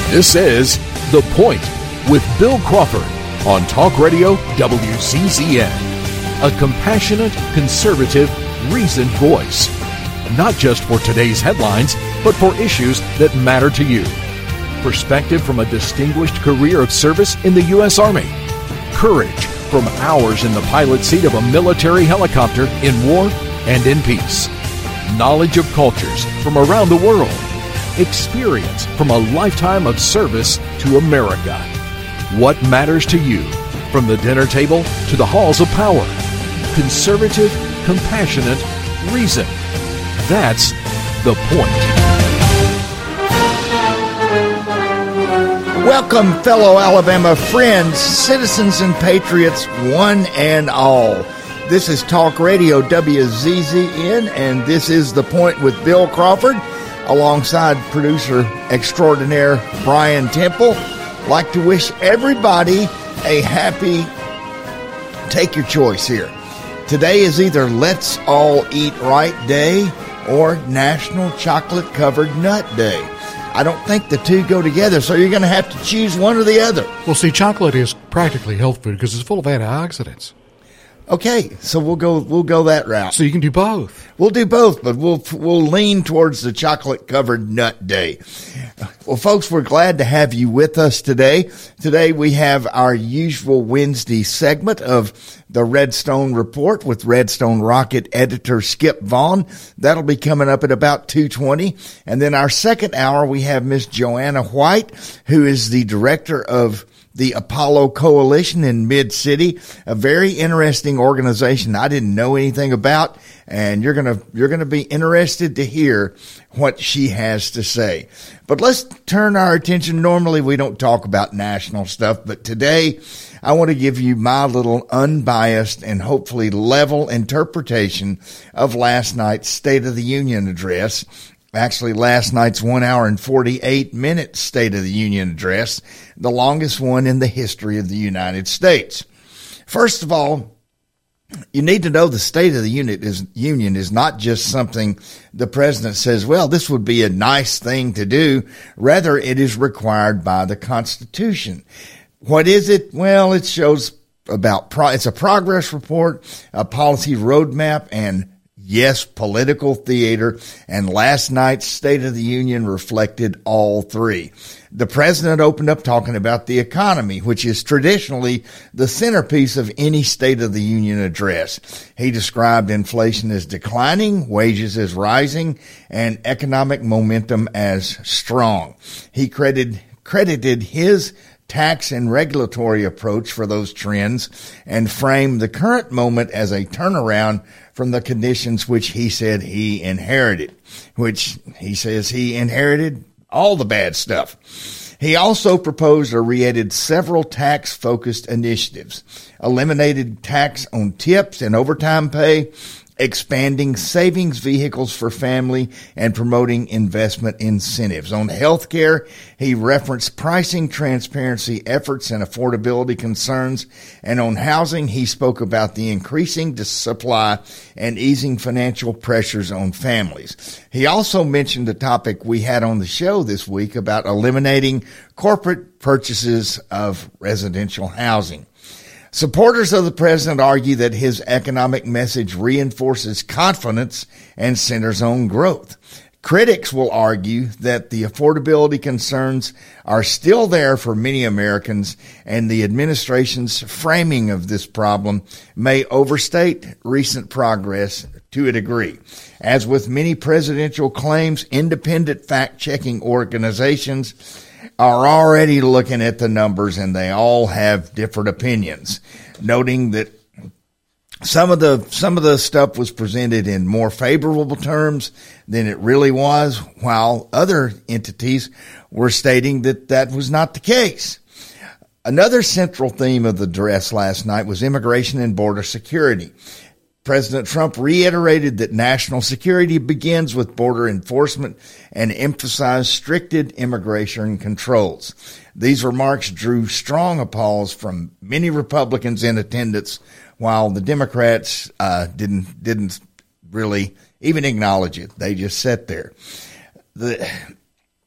This is The Point with Bill Crawford on Talk Radio WCCN. A compassionate, conservative, reasoned voice. Not just for today's headlines, but for issues that matter to you. Perspective from a distinguished career of service in the U.S. Army. Courage from hours in the pilot seat of a military helicopter in war and in peace. Knowledge of cultures from around the world. Experience from a lifetime of service to America. What matters to you, from the dinner table to the halls of power. Conservative, compassionate, reason. That's The Point. Welcome, fellow Alabama friends, citizens and patriots, one and all. This is Talk Radio WZZN, and this is The Point with Bill Crawford, alongside producer extraordinaire Brian Temple. Like to wish everybody a happy take your choice here. Today is either Let's All Eat Right Day or National Chocolate Covered Nut Day. I don't think the two go together, so you're going to have to choose one or the other. Well, see, chocolate is practically health food because it's full of antioxidants. Okay, so we'll go that route. So you can do both. We'll do both, but we'll lean towards the chocolate-covered nut day. Well, folks, we're glad to have you with us today. Today we have our usual Wednesday segment of the Redstone Report with Redstone Rocket editor Skip Vaughn. That'll be coming up at about 2:20. And then our second hour, we have Miss Joanna White, who is the director of the Apollo Coalition in Mid-City, a very interesting organization I didn't know anything about, and you're gonna be interested to hear what she has to say. But let's turn our attention. Normally we don't talk about national stuff, but today I want to give you my little unbiased and hopefully level interpretation of last night's State of the Union address. Actually, last night's 1 hour and 48 minutes State of the Union address, the longest one in the history of the United States. First of all, you need to know the State of the Union is not just something the president says, well, this would be a nice thing to do. Rather, it is required by the Constitution. What is it? Well, it shows it's a progress report, a policy roadmap, and yes, political theater, and last night's State of the Union reflected all three. The president opened up talking about the economy, which is traditionally the centerpiece of any State of the Union address. He described inflation as declining, wages as rising, and economic momentum as strong. He credited his tax and regulatory approach for those trends and framed the current moment as a turnaround from the conditions which he said he inherited, which he says he inherited all the bad stuff. He also proposed or re-added several tax-focused initiatives, eliminated tax on tips and overtime pay, expanding savings vehicles for family, and promoting investment incentives. On healthcare, he referenced pricing transparency efforts and affordability concerns. And on housing, he spoke about the increasing supply and easing financial pressures on families. He also mentioned a topic we had on the show this week about eliminating corporate purchases of residential housing. Supporters of the president argue that his economic message reinforces confidence and centers on growth. Critics will argue that the affordability concerns are still there for many Americans, and the administration's framing of this problem may overstate recent progress to a degree. As with many presidential claims, independent fact-checking organizations are already looking at the numbers, and they all have different opinions, noting that some of the stuff was presented in more favorable terms than it really was, while other entities were stating that that was not the case. Another central theme of the address last night was immigration and border security. President Trump reiterated that national security begins with border enforcement and emphasized stricted immigration controls. These remarks drew strong applause from many Republicans in attendance, while the Democrats didn't really even acknowledge it. They just sat there.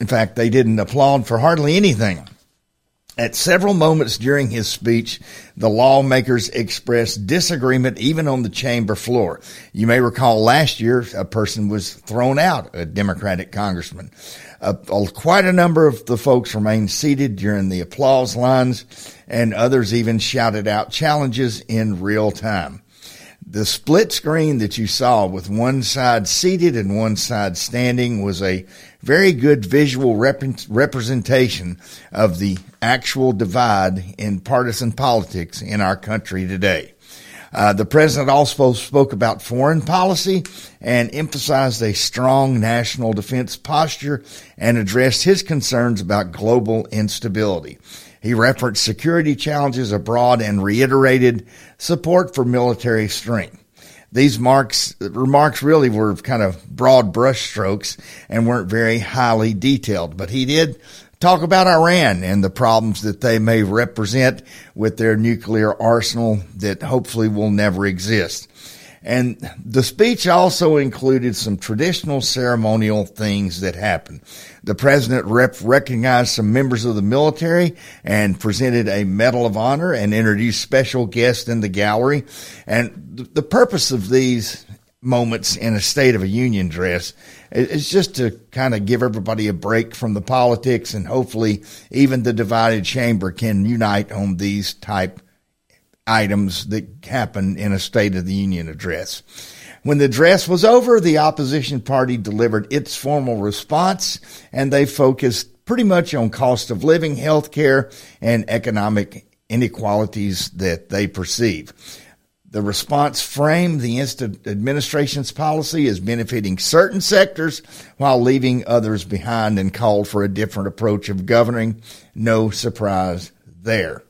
In fact, they didn't applaud for hardly anything. At several moments during his speech, the lawmakers expressed disagreement even on the chamber floor. You may recall last year a person was thrown out, a Democratic congressman. Quite a number of the folks remained seated during the applause lines, and others even shouted out challenges in real time. The split screen that you saw with one side seated and one side standing was a very good visual representation of the actual divide in partisan politics in our country today. The president also spoke about foreign policy and emphasized a strong national defense posture and addressed his concerns about global instability. He referenced security challenges abroad and reiterated support for military strength. These remarks really were kind of broad brushstrokes and weren't very highly detailed, but he did talk about Iran and the problems that they may represent with their nuclear arsenal that hopefully will never exist. And the speech also included some traditional ceremonial things that happened. The president recognized some members of the military and presented a Medal of Honor and introduced special guests in the gallery. And the purpose of these moments in a State of a Union address is just to kind of give everybody a break from the politics, and hopefully even the divided chamber can unite on these type items that happen in a State of the Union address. When the address was over, the opposition party delivered its formal response, and they focused pretty much on cost of living, health care, and economic inequalities that they perceive. The response framed the administration's policy as benefiting certain sectors while leaving others behind, and called for a different approach of governing. No surprise there.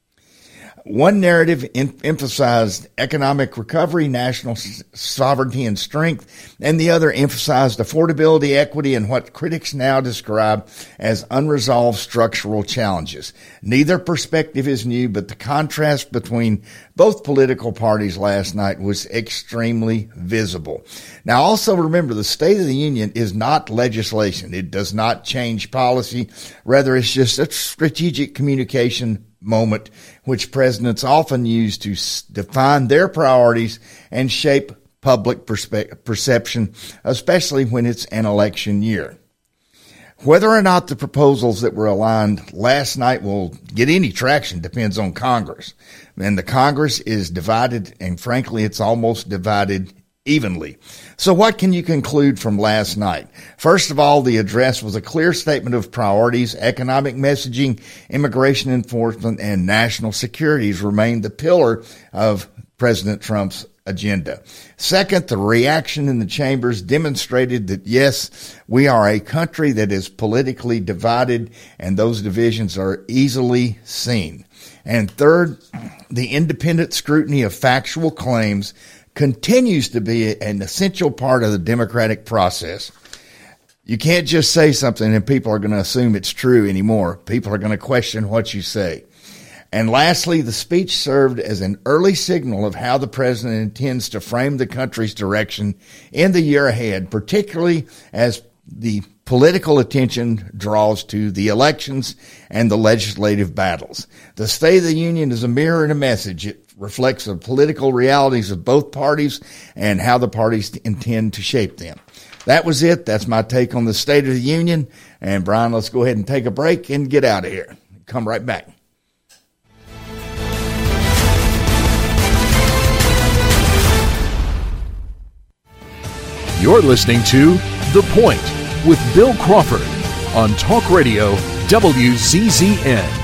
One narrative emphasized economic recovery, national sovereignty and strength, and the other emphasized affordability, equity, and what critics now describe as unresolved structural challenges. Neither perspective is new, but the contrast between both political parties last night was extremely visible. Now, also remember, the State of the Union is not legislation. It does not change policy. Rather, it's just a strategic communication moment which presidents often use to define their priorities and shape public perception, especially when it's an election year. Whether or not the proposals that were aligned last night will get any traction depends on Congress. And the Congress is divided, and frankly, it's almost divided evenly. So what can you conclude from last night? First of all, the address was a clear statement of priorities. Economic messaging, immigration enforcement, and national security remained the pillar of President Trump's agenda. Second, the reaction in the chambers demonstrated that, yes, we are a country that is politically divided, and those divisions are easily seen. And third, the independent scrutiny of factual claims continues to be an essential part of the democratic process. You can't just say something and people are going to assume it's true anymore. People are going to question what you say. And lastly, the speech served as an early signal of how the president intends to frame the country's direction in the year ahead, particularly as the political attention draws to the elections and the legislative battles. The State of the Union is a mirror and a message. It reflects the political realities of both parties and how the parties intend to shape them. That was it. That's my take on the State of the Union. And Brian, let's go ahead and take a break and get out of here. Come right back. You're listening to The Point with Bill Crawford on Talk Radio WZZN.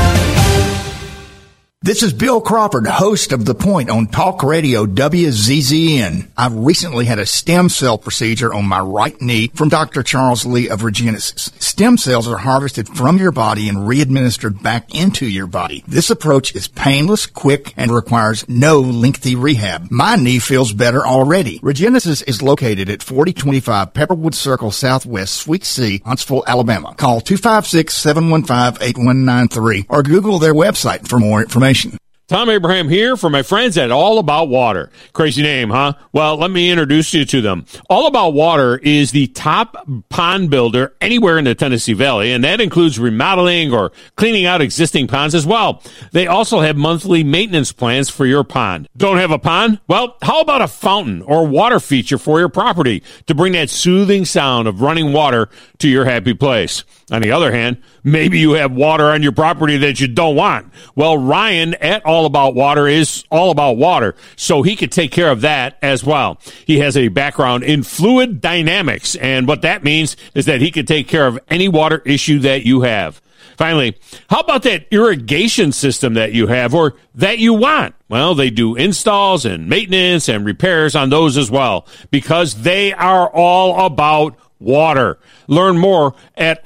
This is Bill Crawford, host of The Point on Talk Radio WZZN. I recently had a stem cell procedure on my right knee from Dr. Charles Lee of Regenesis. Stem cells are harvested from your body and re-administered back into your body. This approach is painless, quick, and requires no lengthy rehab. My knee feels better already. Regenesis is located at 4025 Pepperwood Circle Southwest, Suite C, Huntsville, Alabama. Call 256-715-8193 or Google their website for more information. Tom Abraham here for my friends at All About Water. Crazy name, huh? Well, let me introduce you to them. All About Water is the top pond builder anywhere in the Tennessee Valley, and that includes remodeling or cleaning out existing ponds as well. They also have monthly maintenance plans for your pond. Don't have a pond? Well, how about a fountain or water feature for your property to bring that soothing sound of running water to your happy place? On the other hand, maybe you have water on your property that you don't want. Well, Ryan at All About Water is all about water, so he could take care of that as well. He has a background in fluid dynamics, and what that means is that he can take care of any water issue that you have. Finally, how about that irrigation system that you have or that you want? Well, they do installs and maintenance and repairs on those as well, because they are all about water. Learn more at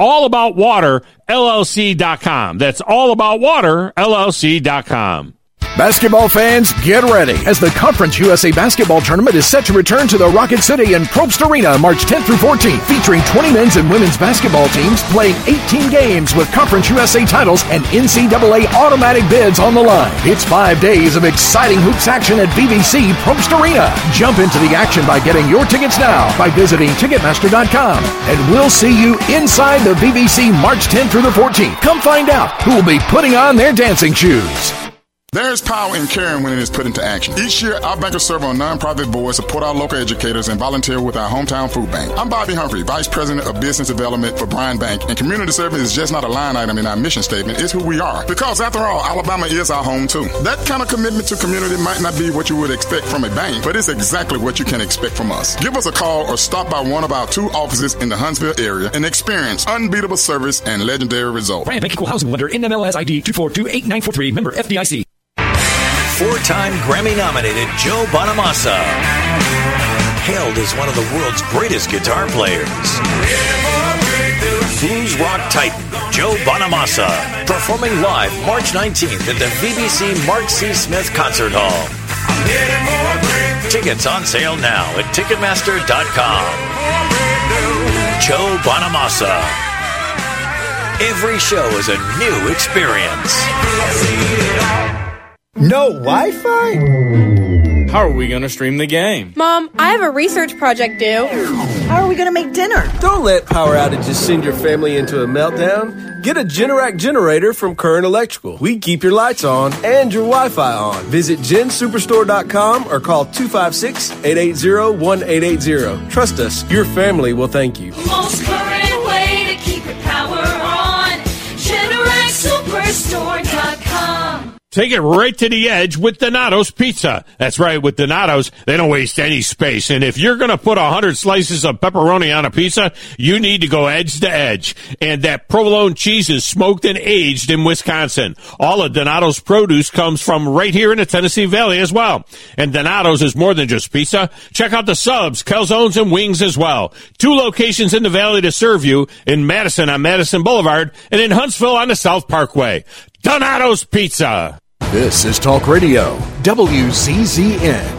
allaboutwaterllc.com. That's allaboutwaterllc.com. Basketball fans, get ready as the Conference USA Basketball Tournament is set to return to the Rocket City and Probst Arena March 10th through 14th, featuring 20 men's and women's basketball teams playing 18 games with Conference USA titles and NCAA automatic bids on the line. It's 5 days of exciting hoops action at BBC Probst Arena. Jump into the action by getting your tickets now by visiting Ticketmaster.com. And we'll see you inside the BBC March 10th through the 14th. Come find out who will be putting on their dancing shoes. There's power in caring when it is put into action. Each year, our bankers serve on nonprofit boards, support our local educators, and volunteer with our hometown food bank. I'm Bobby Humphrey, Vice President of Business Development for Bryan Bank, and community service is just not a line item in our mission statement. It's who we are. Because after all, Alabama is our home too. That kind of commitment to community might not be what you would expect from a bank, but it's exactly what you can expect from us. Give us a call or stop by one of our 2 offices in the Huntsville area and experience unbeatable service and legendary results. Bryan Bank Equal Housing Lender, NMLS ID 2428943, member FDIC. 4-time Grammy-nominated Joe Bonamassa, hailed as one of the world's greatest guitar players. Blues rock titan Joe Bonamassa, performing live March 19th at the BBC Mark C. Smith Concert Hall. Tickets on sale now at Ticketmaster.com. Joe Bonamassa. Every show is a new experience. No Wi-Fi? How are we going to stream the game? Mom, I have a research project due. How are we going to make dinner? Don't let power outages send your family into a meltdown. Get a Generac generator from Current Electrical. We keep your lights on and your Wi-Fi on. Visit gensuperstore.com or call 256-880-1880. Trust us, your family will thank you. Most current way to keep your power on. GeneracSuperstore.com. Take it right to the edge with Donato's Pizza. That's right, with Donato's, they don't waste any space. And if you're going to put 100 slices of pepperoni on a pizza, you need to go edge to edge. And that provolone cheese is smoked and aged in Wisconsin. All of Donato's produce comes from right here in the Tennessee Valley as well. And Donato's is more than just pizza. Check out the subs, calzones, and wings as well. 2 locations in the valley to serve you, in Madison on Madison Boulevard and in Huntsville on the South Parkway. Donato's Pizza. This is Talk Radio, WCZN.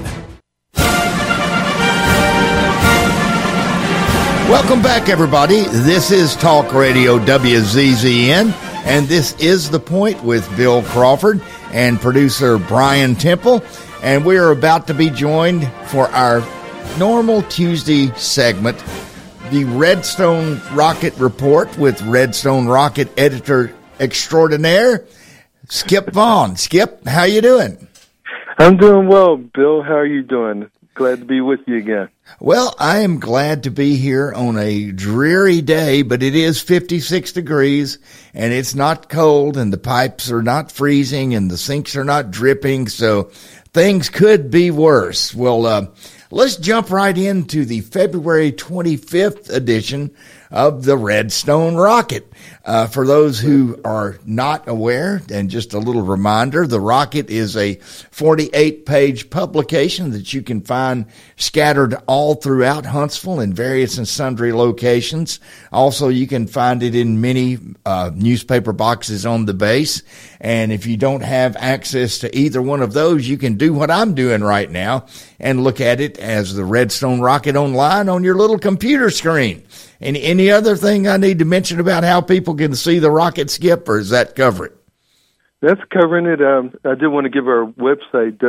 Welcome back, everybody. This is Talk Radio WZZN, and this is The Point with Bill Crawford and producer Brian Temple. And we are about to be joined for our normal Tuesday segment, the Redstone Rocket Report with Redstone Rocket editor extraordinaire, Skip Vaughn. Skip, how you doing? I'm doing well, Bill. How are you doing? Glad to be with you again. Well, I am glad to be here on a dreary day, but it is 56 degrees, and it's not cold, and the pipes are not freezing, and the sinks are not dripping, so things could be worse. Well, let's jump right into the February 25th edition of the Redstone Rocket. For those who are not aware, and just a little reminder, the Rocket is a 48-page publication that you can find scattered all throughout Huntsville in various and sundry locations. Also, you can find it in many newspaper boxes on the base. And if you don't have access to either one of those, you can do what I'm doing right now and look at it as the Redstone Rocket online on your little computer screen. And any other thing I need to mention about how people can see the rocket, Skip, or does that cover it? That's covering it. I did want to give our website,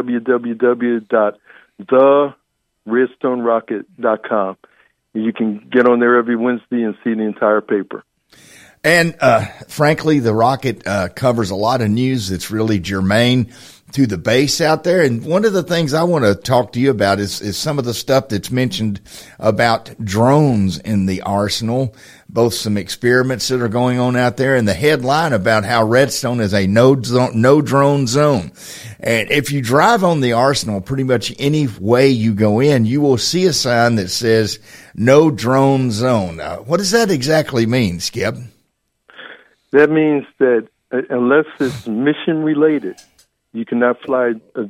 www.theredstonerocket.com. You can get on there every Wednesday and see the entire paper. And frankly, the Rocket covers a lot of news that's really germane to the base out there. And one of the things I want to talk to you about is some of the stuff that's mentioned about drones in the arsenal, both some experiments that are going on out there and the headline about how Redstone is a no drone zone. And if you drive on the arsenal, pretty much any way you go in, you will see a sign that says no drone zone. What does that exactly mean, Skip? That means that unless it's mission related, you cannot fly a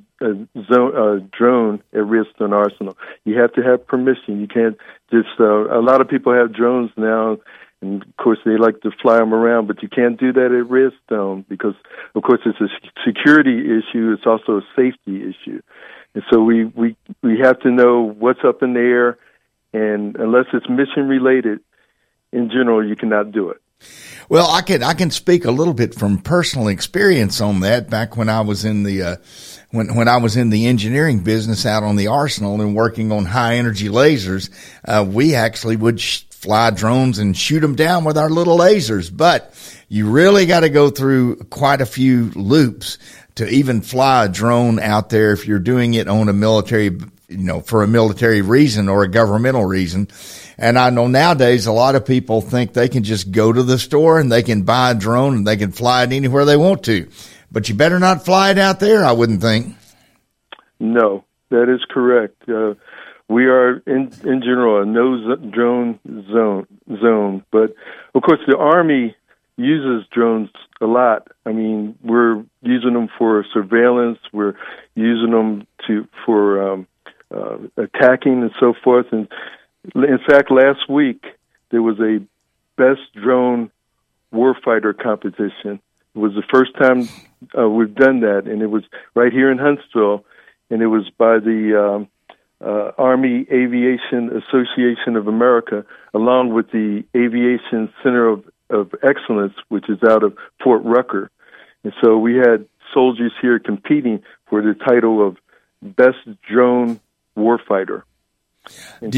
drone at Redstone Arsenal. You have to have permission. You can't just, a lot of people have drones now, and of course they like to fly them around, but you can't do that at Redstone because, of course, it's a security issue. It's also a safety issue. And so we have to know what's up in the air, and unless it's mission related, in general, you cannot do it. Well, I can speak a little bit from personal experience on that. Back when I was in the when I was in the engineering business out on the arsenal and working on high energy lasers, we actually would fly drones and shoot them down with our little lasers. But you really got to go through quite a few loops to even fly a drone out there if you're doing it on a military, for a military reason or a governmental reason. And I know nowadays a lot of people think they can just go to the store and they can buy a drone and they can fly it anywhere they want to. But you better not fly it out there, I wouldn't think. No, that is correct. We are, in general, a no-drone zone. But, of course, the Army uses drones a lot. I mean, we're using them for surveillance. We're using them for attacking and so forth. And in fact, last week, there was a best drone warfighter competition. It was the first time we've done that, and it was right here in Huntsville, and it was by the Army Aviation Association of America, along with the Aviation Center of Excellence, which is out of Fort Rucker. And so we had soldiers here competing for the title of Best Drone Warfighter. And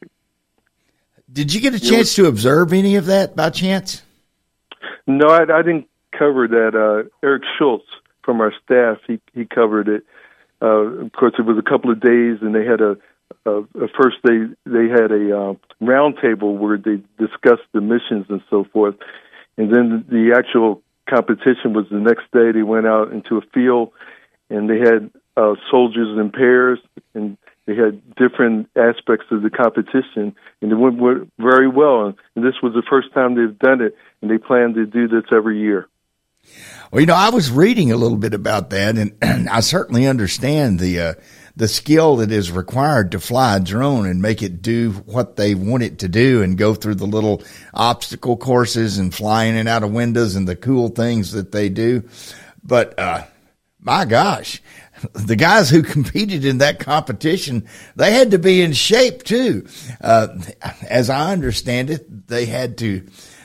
did you get a chance to observe any of that by chance? No, I didn't cover that. Eric Schultz from our staff, he covered it. Of course, it was a couple of days, and they had first they had a round table where they discussed the missions and so forth, and then the actual competition was the next day. They went out into a field, and they had soldiers in pairs, and they had different aspects of the competition, and it went very well. And this was the first time they've done it, and they plan to do this every year. Well, I was reading a little bit about that, and I certainly understand the skill that is required to fly a drone and make it do what they want it to do and go through the little obstacle courses and fly in and out of windows and the cool things that they do. But my gosh, the guys who competed in that competition, they had to be in shape too. As I understand it, they had to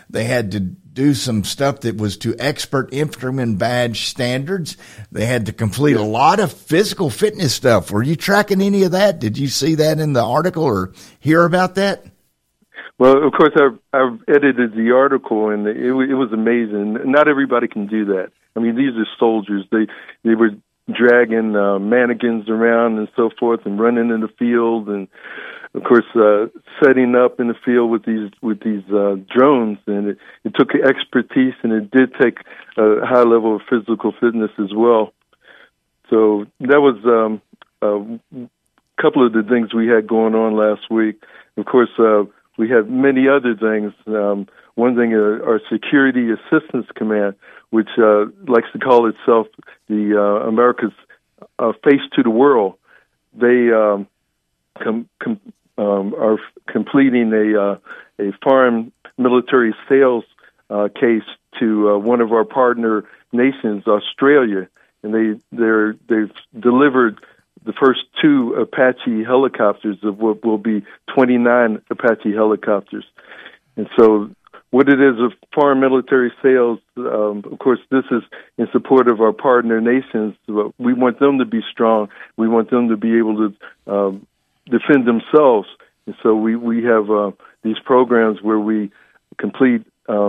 do some stuff that was to expert infantryman badge standards. They had to complete a lot of physical fitness stuff. Were you tracking any of that? Did you see that in the article or hear about that? Well, of course, I've edited the article, and it was amazing. Not everybody can do that. I mean, these are soldiers. They were dragging mannequins around and so forth, and running in the field, and of course, setting up in the field with these drones. And it took expertise, and it did take a high level of physical fitness as well. So that was a couple of the things we had going on last week. Of course, we had many other things. One thing, our Security Assistance Command, which likes to call itself the America's face to the world, they are completing a foreign military sales case to one of our partner nations, Australia, and they've delivered the first 2 Apache helicopters of what will be 29 Apache helicopters. And so what it is of foreign military sales. Of course, this is in support of our partner nations. We want them to be strong. We want them to be able to defend themselves. And so we have these programs where we complete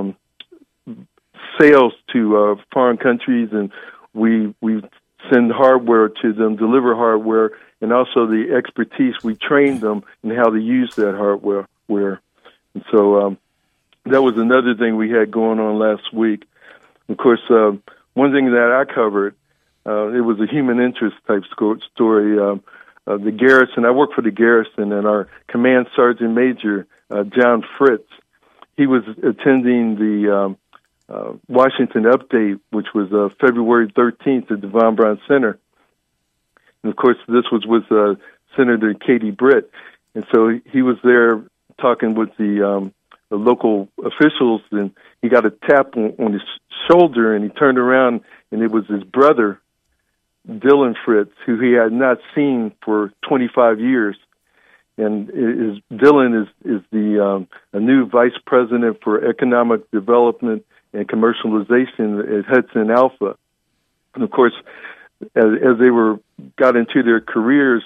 sales to foreign countries, and we send hardware to them, deliver hardware, and also the expertise. We train them in how to use that hardware. And so that was another thing we had going on last week. Of course, one thing that I covered, it was a human interest type story. The garrison, I work for the garrison, and our command sergeant major, John Fritz, he was attending the Washington Update, which was February 13th at the Von Braun Center. And, of course, this was with Senator Katie Britt. And so he was there talking with the local officials, and he got a tap on his shoulder, and he turned around, and it was his brother, Dylan Fritz, who he had not seen for 25 years. And Dylan is the a new vice president for economic development and commercialization at Hudson Alpha. And of course, as they got into their careers,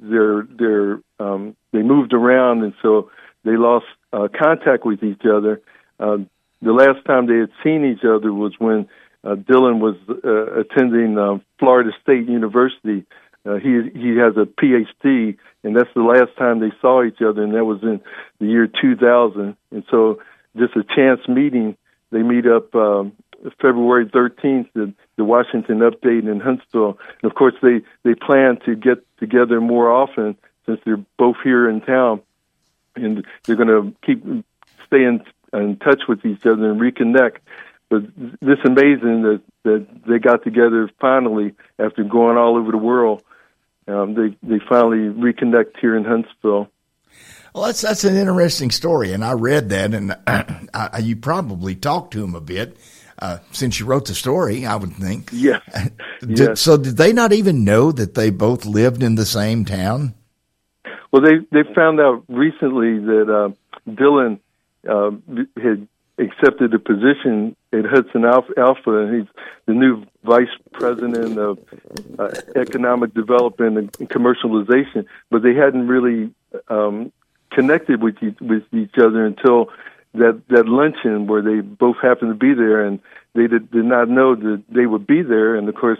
they moved around, and so they lost contact with each other. The last time they had seen each other was when Dylan was attending Florida State University. He has a PhD, and that's the last time they saw each other, and that was in the year 2000. And so just a chance meeting. They meet up February 13th at the Washington Update in Huntsville. And, of course, they plan to get together more often since they're both here in town. And they're going to stay in touch with each other and reconnect. But it's amazing that they got together finally after going all over the world. They finally reconnect here in Huntsville. Well, that's an interesting story, and I read that, and you probably talked to him a bit since you wrote the story, I would think. Yeah. So did they not even know that they both lived in the same town? Well, they found out recently that Dylan had accepted a position at Hudson Alpha, and he's the new vice president of economic development and commercialization. But they hadn't really connected with each other until that luncheon where they both happened to be there, and they did not know that they would be there. And of course,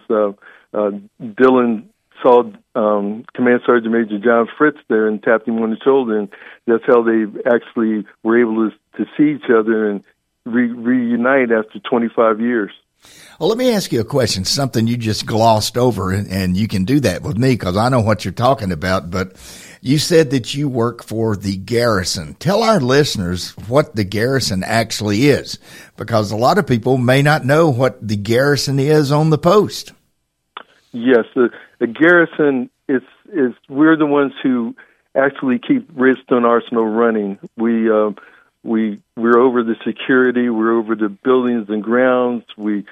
Dylan saw Command Sergeant Major John Fritz there and tapped him on the shoulder, and that's how they actually were able to see each other and reunite after 25 years. Well, let me ask you a question, something you just glossed over, and you can do that with me because I know what you're talking about, but you said that you work for the Garrison. Tell our listeners what the Garrison actually is, because a lot of people may not know what the Garrison is on the post. Yes, the Garrison is we're the ones who actually keep Redstone Arsenal running. We're over the security. We're over the buildings and grounds. We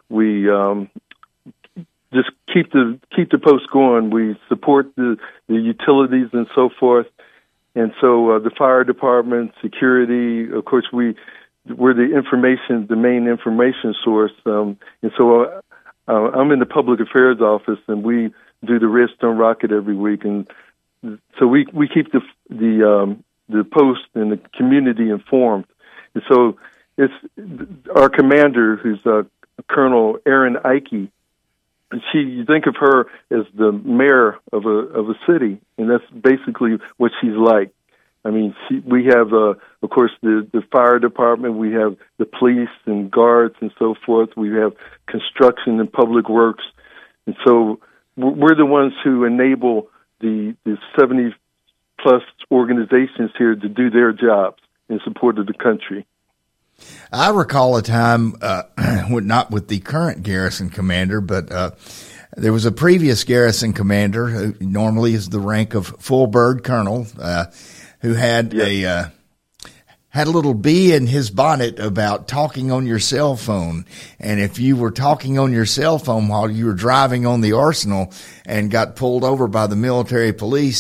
just keep the post going. We support the utilities and so forth. And so the fire department, security, of course, we're the main information source. And so I'm in the public affairs office, and we do the Redstone Rocket every week. And so we keep the post and the community informed. And so it's our commander, who's Colonel Erin Ike. You think of her as the mayor of a city, and that's basically what she's like. I mean, we have, of course, the fire department. We have the police and guards and so forth. We have construction and public works. And so we're the ones who enable the 70-plus organizations here to do their jobs in support of the country. I recall a time, not with the current Garrison commander, but there was a previous Garrison commander who normally is the rank of full bird colonel, who had had a little bee in his bonnet about talking on your cell phone. And if you were talking on your cell phone while you were driving on the arsenal and got pulled over by the military police,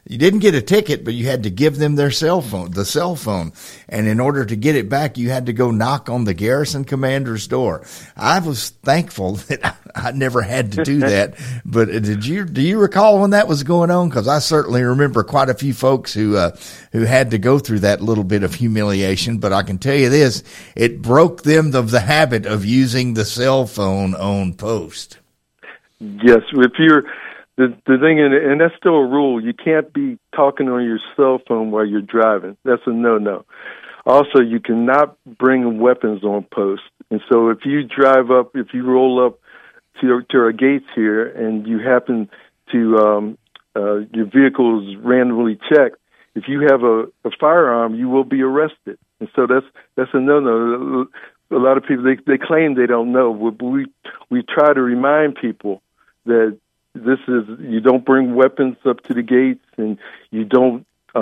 You didn't get a ticket, but you had to give them the cell phone. And in order to get it back, you had to go knock on the garrison commander's door. I was thankful that I never had to do that. But do you recall when that was going on? Because I certainly remember quite a few folks who had to go through that little bit of humiliation. But I can tell you this, it broke them of the habit of using the cell phone on post. Yes, if you're the thing, and that's still a rule. You can't be talking on your cell phone while you're driving. That's a no-no. Also, you cannot bring weapons on post. And so, if you roll up to our gates here, and you happen to your vehicle is randomly checked, if you have a firearm, you will be arrested. And so that's a no-no. A lot of people they claim they don't know. We try to remind people that you don't bring weapons up to the gates, and you don't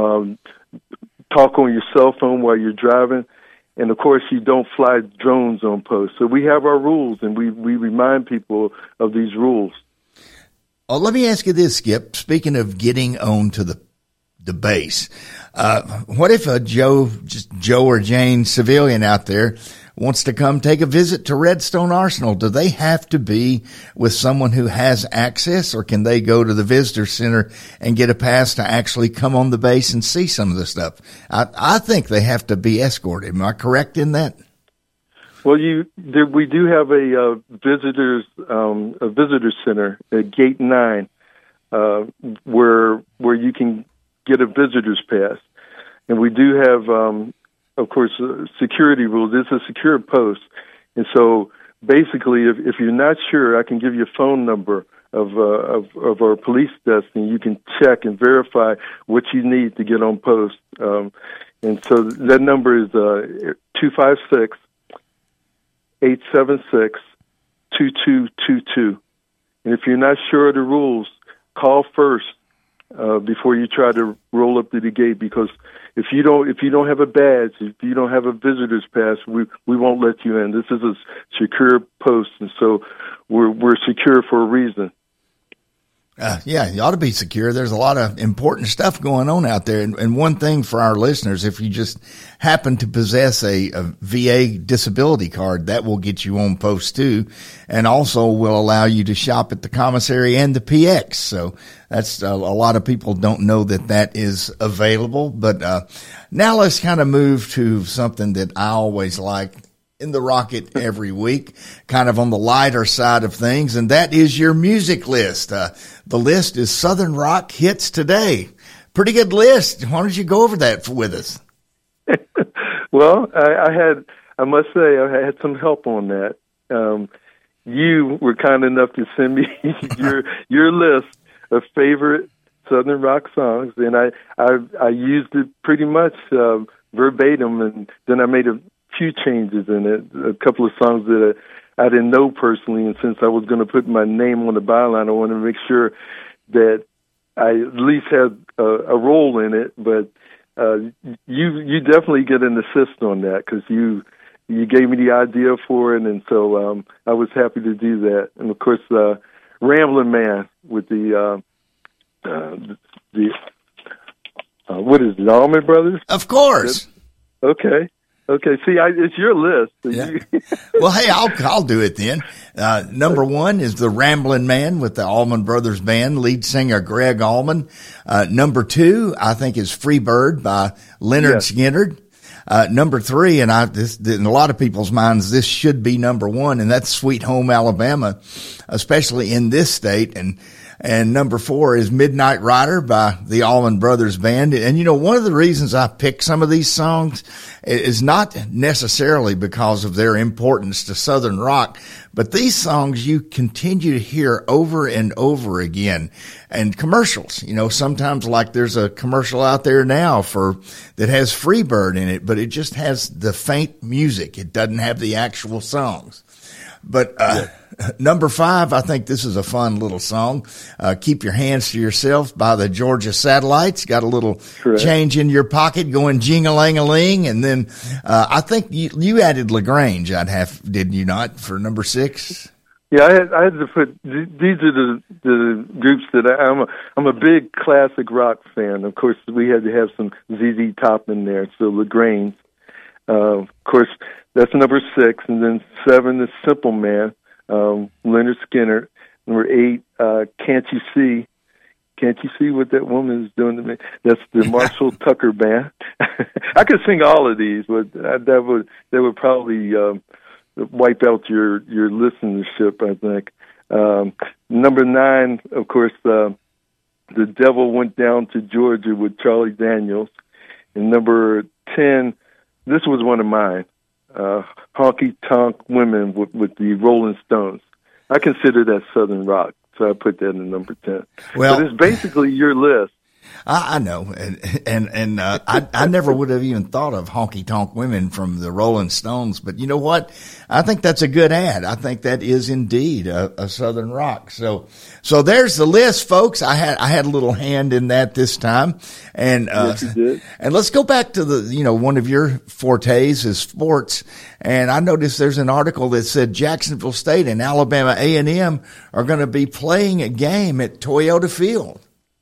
talk on your cell phone while you're driving, and of course you don't fly drones on post. So we have our rules, and we remind people of these rules. Oh, let me ask you this, Skip. Speaking of getting on to the base, what if a Joe or Jane civilian out there wants to come take a visit to Redstone Arsenal? Do they have to be with someone who has access, or can they go to the visitor center and get a pass to actually come on the base and see some of the stuff? I think they have to be escorted. Am I correct in that? Well, we do have a visitor center at Gate 9, where you can get a visitor's pass, and we do have, of course, security rules. It's a secure post, and so basically, if you're not sure, I can give you a phone number of our police desk, and you can check and verify what you need to get on post. And so that number is 256-876-2222. And if you're not sure of the rules, call first before you try to roll up to the gate, because if you don't have a badge, if you don't have a visitor's pass, we won't let you in. This is a secure post, and so we're secure for a reason. Yeah, you ought to be secure. There's a lot of important stuff going on out there. And one thing for our listeners, if you just happen to possess a VA disability card, that will get you on post too, and also will allow you to shop at the commissary and the PX. So that's a lot of people don't know that is available. But now let's kind of move to something that I always like in the Rocket every week, kind of on the lighter side of things, and that is your music list. The list is Southern Rock Hits Today. Pretty good list. Why don't you go over that with us? Well, I must say, I had some help on that. You were kind enough to send me your list of favorite Southern rock songs, and I used it pretty much verbatim, and then I made a few changes in it, a couple of songs that I didn't know personally, and since I was going to put my name on the byline, I wanted to make sure that I at least had a role in it. But you definitely get an assist on that, because you gave me the idea for it, and so I was happy to do that. And of course, Ramblin' Man with the what is it, Allman Brothers? Of course. Okay. See, it's your list. Yeah. Well, hey, I'll do it then. Number one is the Ramblin' Man with the Allman Brothers Band, lead singer Greg Allman. Number two, I think, is Free Bird by Leonard Skinner. Number three, and in a lot of people's minds, this should be number one, and that's Sweet Home Alabama, especially in this state. And number four is Midnight Rider by the Allman Brothers Band. And, one of the reasons I pick some of these songs is not necessarily because of their importance to Southern rock, but these songs you continue to hear over and over again. And commercials, sometimes, like there's a commercial out there now that has Freebird in it, but it just has the faint music. It doesn't have the actual songs. But number five, I think this is a fun little song. Keep Your Hands to Yourself by the Georgia Satellites. Got a little change in your pocket going jing-a-ling-a-ling. And then I think you added LaGrange, did you not, for number six? Yeah, I had to put. These are the groups that I'm a big classic rock fan. Of course, we had to have some ZZ Top in there. So LaGrange, of course, that's number 6, and then 7 is Simple Man, Leonard Skinner. Number 8, Can't You See? Can't you see what that woman is doing to me? That's the Marshall Tucker Band. I could sing all of these, but that would probably wipe out your listenership, I think. Number 9, of course, The Devil Went Down to Georgia with Charlie Daniels. And number 10, this was one of mine, Honky Tonk Women with the Rolling Stones. I consider that Southern rock, so I put that in number 10. Well, but it's basically your list. I know, and I never would have even thought of Honky Tonk Women from the Rolling Stones, but you know what? I think that's a good ad. I think that is indeed a Southern rock. So there's the list, folks. I had a little hand in that this time, and yes, you did. And let's go back to one of your fortes is sports, and I noticed there's an article that said Jacksonville State and Alabama A&M are going to be playing a game at Toyota Field.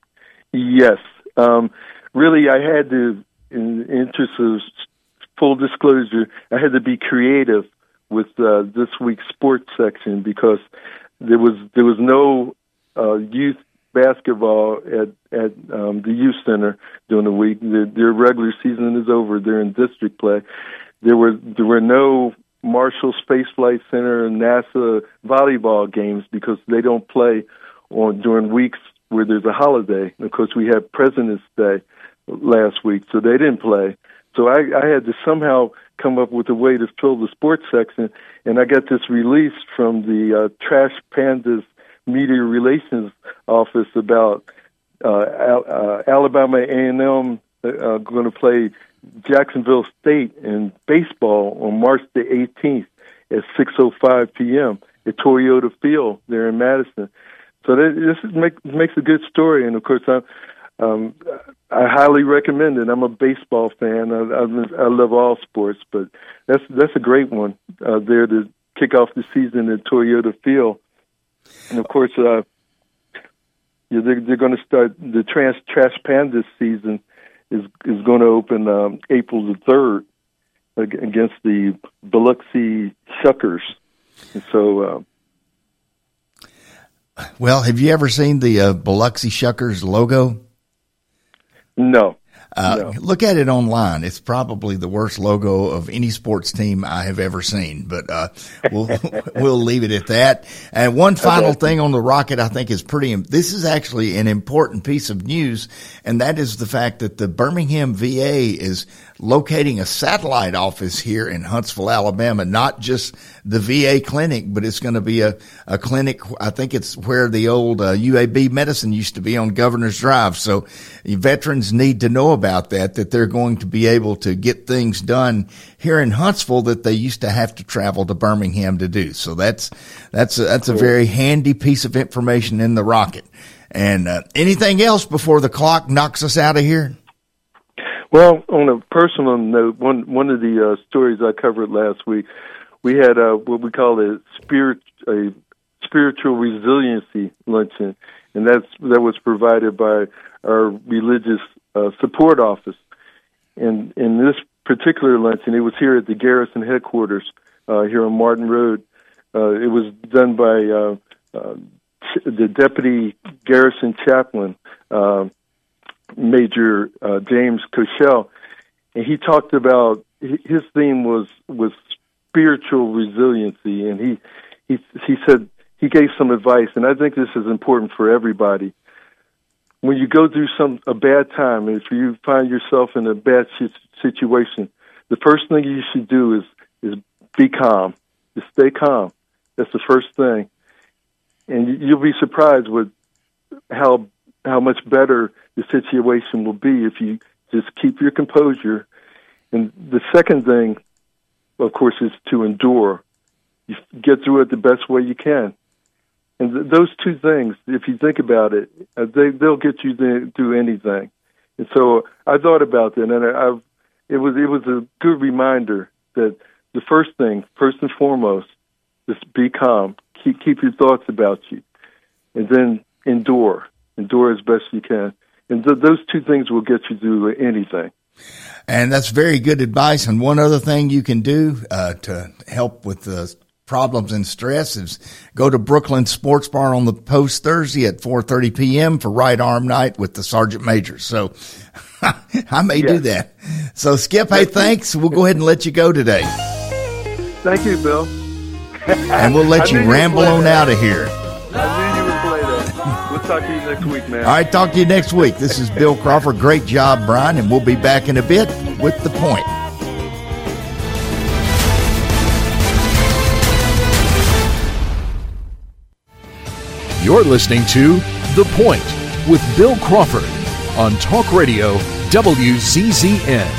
Yes. Really, I had to, in the interest of full disclosure, I had to be creative with this week's sports section because there was no youth basketball at the youth center during the week. Their regular season is over. They're in district play. There were no Marshall Space Flight Center and NASA volleyball games because they don't play during weeks where there's a holiday. Of course, we had President's Day last week, so they didn't play. So I had to somehow come up with a way to fill the sports section, and I got this release from the Trash Pandas Media Relations Office about Alabama A&M going to play Jacksonville State in baseball on March the 18th at 6:05 p.m. at Toyota Field there in Madison. So this makes a good story, and of course, I highly recommend it. I'm a baseball fan. I love all sports, but that's a great one there to kick off the season at Toyota Field. And of course, they're going to start the Trash Pandas season is going to open April the 3rd against the Biloxi Shuckers, and so. Well, have you ever seen the Biloxi Shuckers logo? No. Look at it online. It's probably the worst logo of any sports team I have ever seen, but we'll leave it at that. And one final thing on the Rocket I think is this is actually an important piece of news, and that is the fact that the Birmingham VA is locating a satellite office here in Huntsville, Alabama, not just the VA clinic, but it's going to be a clinic. I think it's where the old UAB medicine used to be on Governor's Drive. So veterans need to know about that they're going to be able to get things done here in Huntsville that they used to have to travel to Birmingham to do. So that's a very handy piece of information in the Rocket. And anything else before the clock knocks us out of here? Well, on a personal note, one of the stories I covered last week, we had what we call a spiritual resiliency luncheon, and that was provided by our religious support office. And in this particular luncheon, it was here at the Garrison headquarters here on Martin Road. It was done by the Deputy Garrison Chaplain, Major James Cochelle, and he talked about his theme was spiritual resiliency, and he said he gave some advice, and I think this is important for everybody. When you go through a bad time, if you find yourself in a bad situation, the first thing you should do is be calm, just stay calm. That's the first thing, and you'll be surprised with how much better the situation will be if you just keep your composure. And the second thing, of course, is to endure. You get through it the best way you can. And those two things, if you think about it, they'll get you through anything. And so I thought about that, and it was a good reminder that the first thing, first and foremost, is be calm, Keep your thoughts about you. And then endure as best you can. And those two things will get you through anything. And that's very good advice. And one other thing you can do to help with the problems and stress is go to Brooklyn Sports Bar on the Post Thursday at 4:30 p.m. for Right Arm Night with the Sergeant Major. So I may do that. So, Skip, hey, thanks. We'll go ahead and let you go today. Thank you, Bill. And we'll let you ramble on out of here. I knew you would play that. We'll talk to you next week, man. All right, talk to you next week. This is Bill Crawford. Great job, Brian, and we'll be back in a bit with The Point. You're listening to The Point with Bill Crawford on Talk Radio WZZN.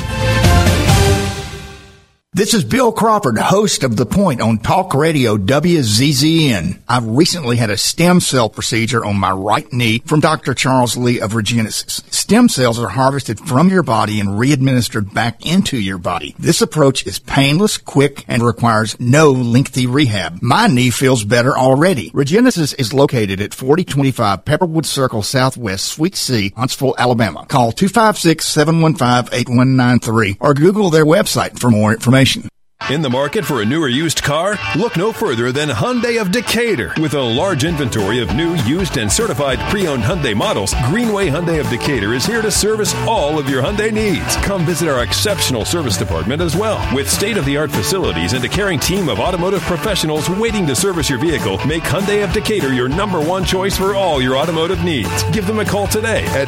This is Bill Crawford, host of The Point on Talk Radio WZZN. I've recently had a stem cell procedure on my right knee from Dr. Charles Lee of Regenesis. Stem cells are harvested from your body and re-administered back into your body. This approach is painless, quick, and requires no lengthy rehab. My knee feels better already. Regenesis is located at 4025 Pepperwood Circle Southwest, Suite C, Huntsville, Alabama. Call 256-715-8193 or Google their website for more information. In the market for a new or used car? Look no further than Hyundai of Decatur. With a large inventory of new, used, and certified pre-owned Hyundai models, Greenway Hyundai of Decatur is here to service all of your Hyundai needs. Come visit our exceptional service department as well. With state-of-the-art facilities and a caring team of automotive professionals waiting to service your vehicle, make Hyundai of Decatur your number one choice for all your automotive needs. Give them a call today at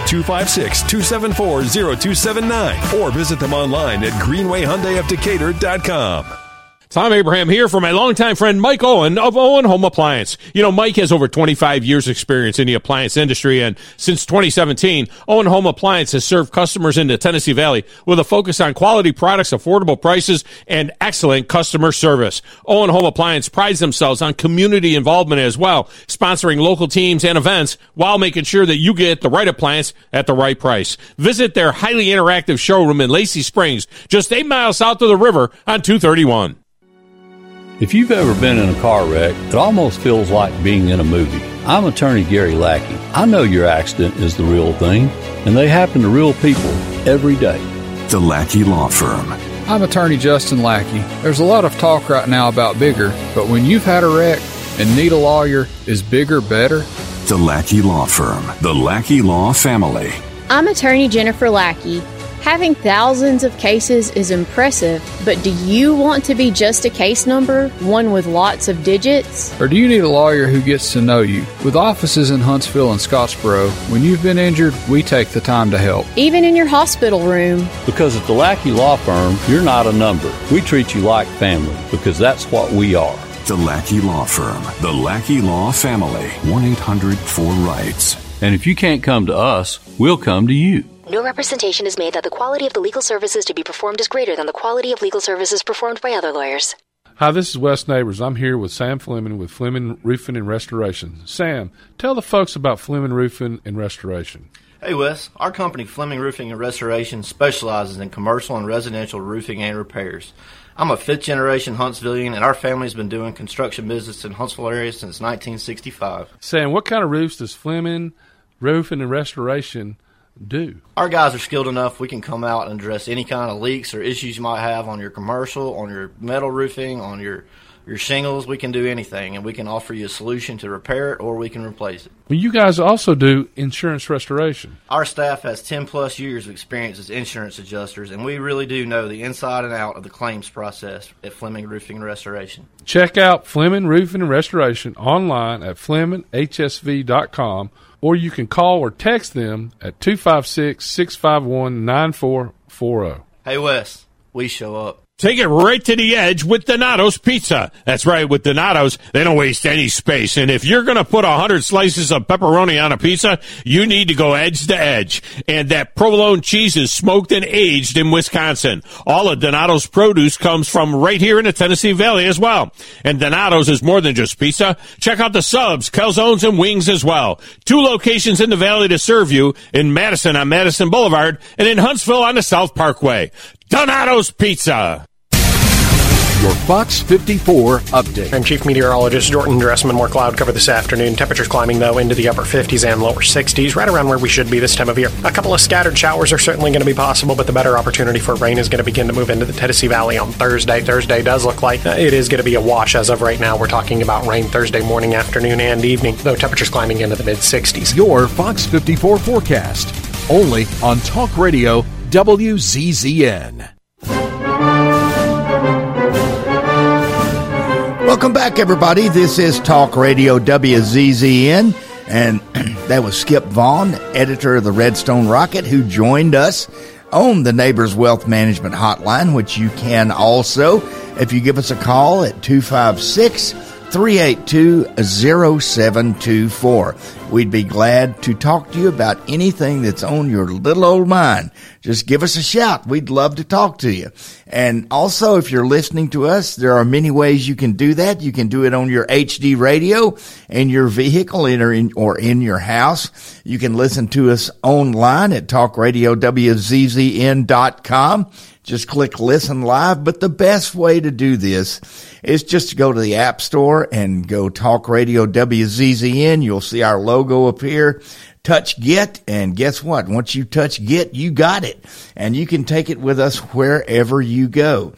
256-274-0279 or visit them online at greenwayhyundaiofdecatur.com. Tom Abraham here for my longtime friend Mike Owen of Owen Home Appliance. You know, Mike has over 25 years experience in the appliance industry, and since 2017, Owen Home Appliance has served customers in the Tennessee Valley with a focus on quality products, affordable prices, and excellent customer service. Owen Home Appliance prides themselves on community involvement as well, sponsoring local teams and events while making sure that you get the right appliance at the right price. Visit their highly interactive showroom in Lacey Springs, just 8 miles south of the river on 231. If you've ever been in a car wreck, it almost feels like being in a movie. I'm attorney Gary Lackey. I know your accident is the real thing, and they happen to real people every day. The Lackey Law Firm. I'm attorney Justin Lackey. There's a lot of talk right now about bigger, but when you've had a wreck and need a lawyer, is bigger better? The Lackey Law Firm. The Lackey Law Family. I'm attorney Jennifer Lackey. Having thousands of cases is impressive, but do you want to be just a case number, one with lots of digits? Or do you need a lawyer who gets to know you? With offices in Huntsville and Scottsboro, when you've been injured, we take the time to help. Even in your hospital room. Because at the Lackey Law Firm, you're not a number. We treat you like family, because that's what we are. The Lackey Law Firm. The Lackey Law Family. 1-800-4RIGHTS. And if you can't come to us, we'll come to you. No representation is made that the quality of the legal services to be performed is greater than the quality of legal services performed by other lawyers. Hi, this is Wes Neighbors. I'm here with Sam Fleming with Fleming Roofing and Restoration. Sam, tell the folks about Fleming Roofing and Restoration. Hey, Wes. Our company, Fleming Roofing and Restoration, specializes in commercial and residential roofing and repairs. I'm a fifth-generation Huntsvillian, and our family's been doing construction business in Huntsville area since 1965. Sam, what kind of roofs does Fleming Roofing and Restoration do? Our guys are skilled enough. We can come out and address any kind of leaks or issues you might have on your commercial, on your metal roofing, on your shingles. We can do anything, and we can offer you a solution to repair it, or we can replace it. Well, you guys also do insurance restoration. Our staff has 10-plus years of experience as insurance adjusters, and we really do know the inside and out of the claims process at Fleming Roofing and Restoration. Check out Fleming Roofing and Restoration online at FlemingHSV.com, or you can call or text them at 256-651-9440. Hey, Wes, we show up. Take it right to the edge with Donato's Pizza. That's right, with Donato's, they don't waste any space. And if you're going to put 100 slices of pepperoni on a pizza, you need to go edge to edge. And that provolone cheese is smoked and aged in Wisconsin. All of Donato's produce comes from right here in the Tennessee Valley as well. And Donato's is more than just pizza. Check out the subs, calzones, and wings as well. 2 locations in the valley to serve you, in Madison on Madison Boulevard and in Huntsville on the South Parkway. Donato's Pizza. your Fox 54 update. I'm Chief Meteorologist Jordan Dressman. More cloud cover this afternoon. Temperatures climbing, though, into the upper 50s and lower 60s, right around where we should be this time of year. A couple of scattered showers are certainly going to be possible, but the better opportunity for rain is going to begin to move into the Tennessee Valley on Thursday. Thursday does look like it is going to be a wash as of right now. We're talking about rain Thursday morning, afternoon, and evening, though temperatures climbing into the mid-60s. Your Fox 54 forecast, only on Talk Radio WZZN. Welcome back, everybody. This is Talk Radio WZZN, and that was Skip Vaughn, editor of the Redstone Rocket, who joined us on the Neighbors Wealth Management Hotline, which you can also, if you give us a call at 256-382-0724. We'd be glad to talk to you about anything that's on your little old mind. Just give us a shout. We'd love to talk to you. And also, if you're listening to us, there are many ways you can do that. You can do it on your HD radio in your vehicle or in your house. You can listen to us online at talkradiowzzn.com. Just click Listen Live. But the best way to do this is just to go to the App Store and go Talk Radio WZZN. You'll see our logo appear. Touch Get, and guess what? Once you touch Get, you got it. And you can take it with us wherever you go.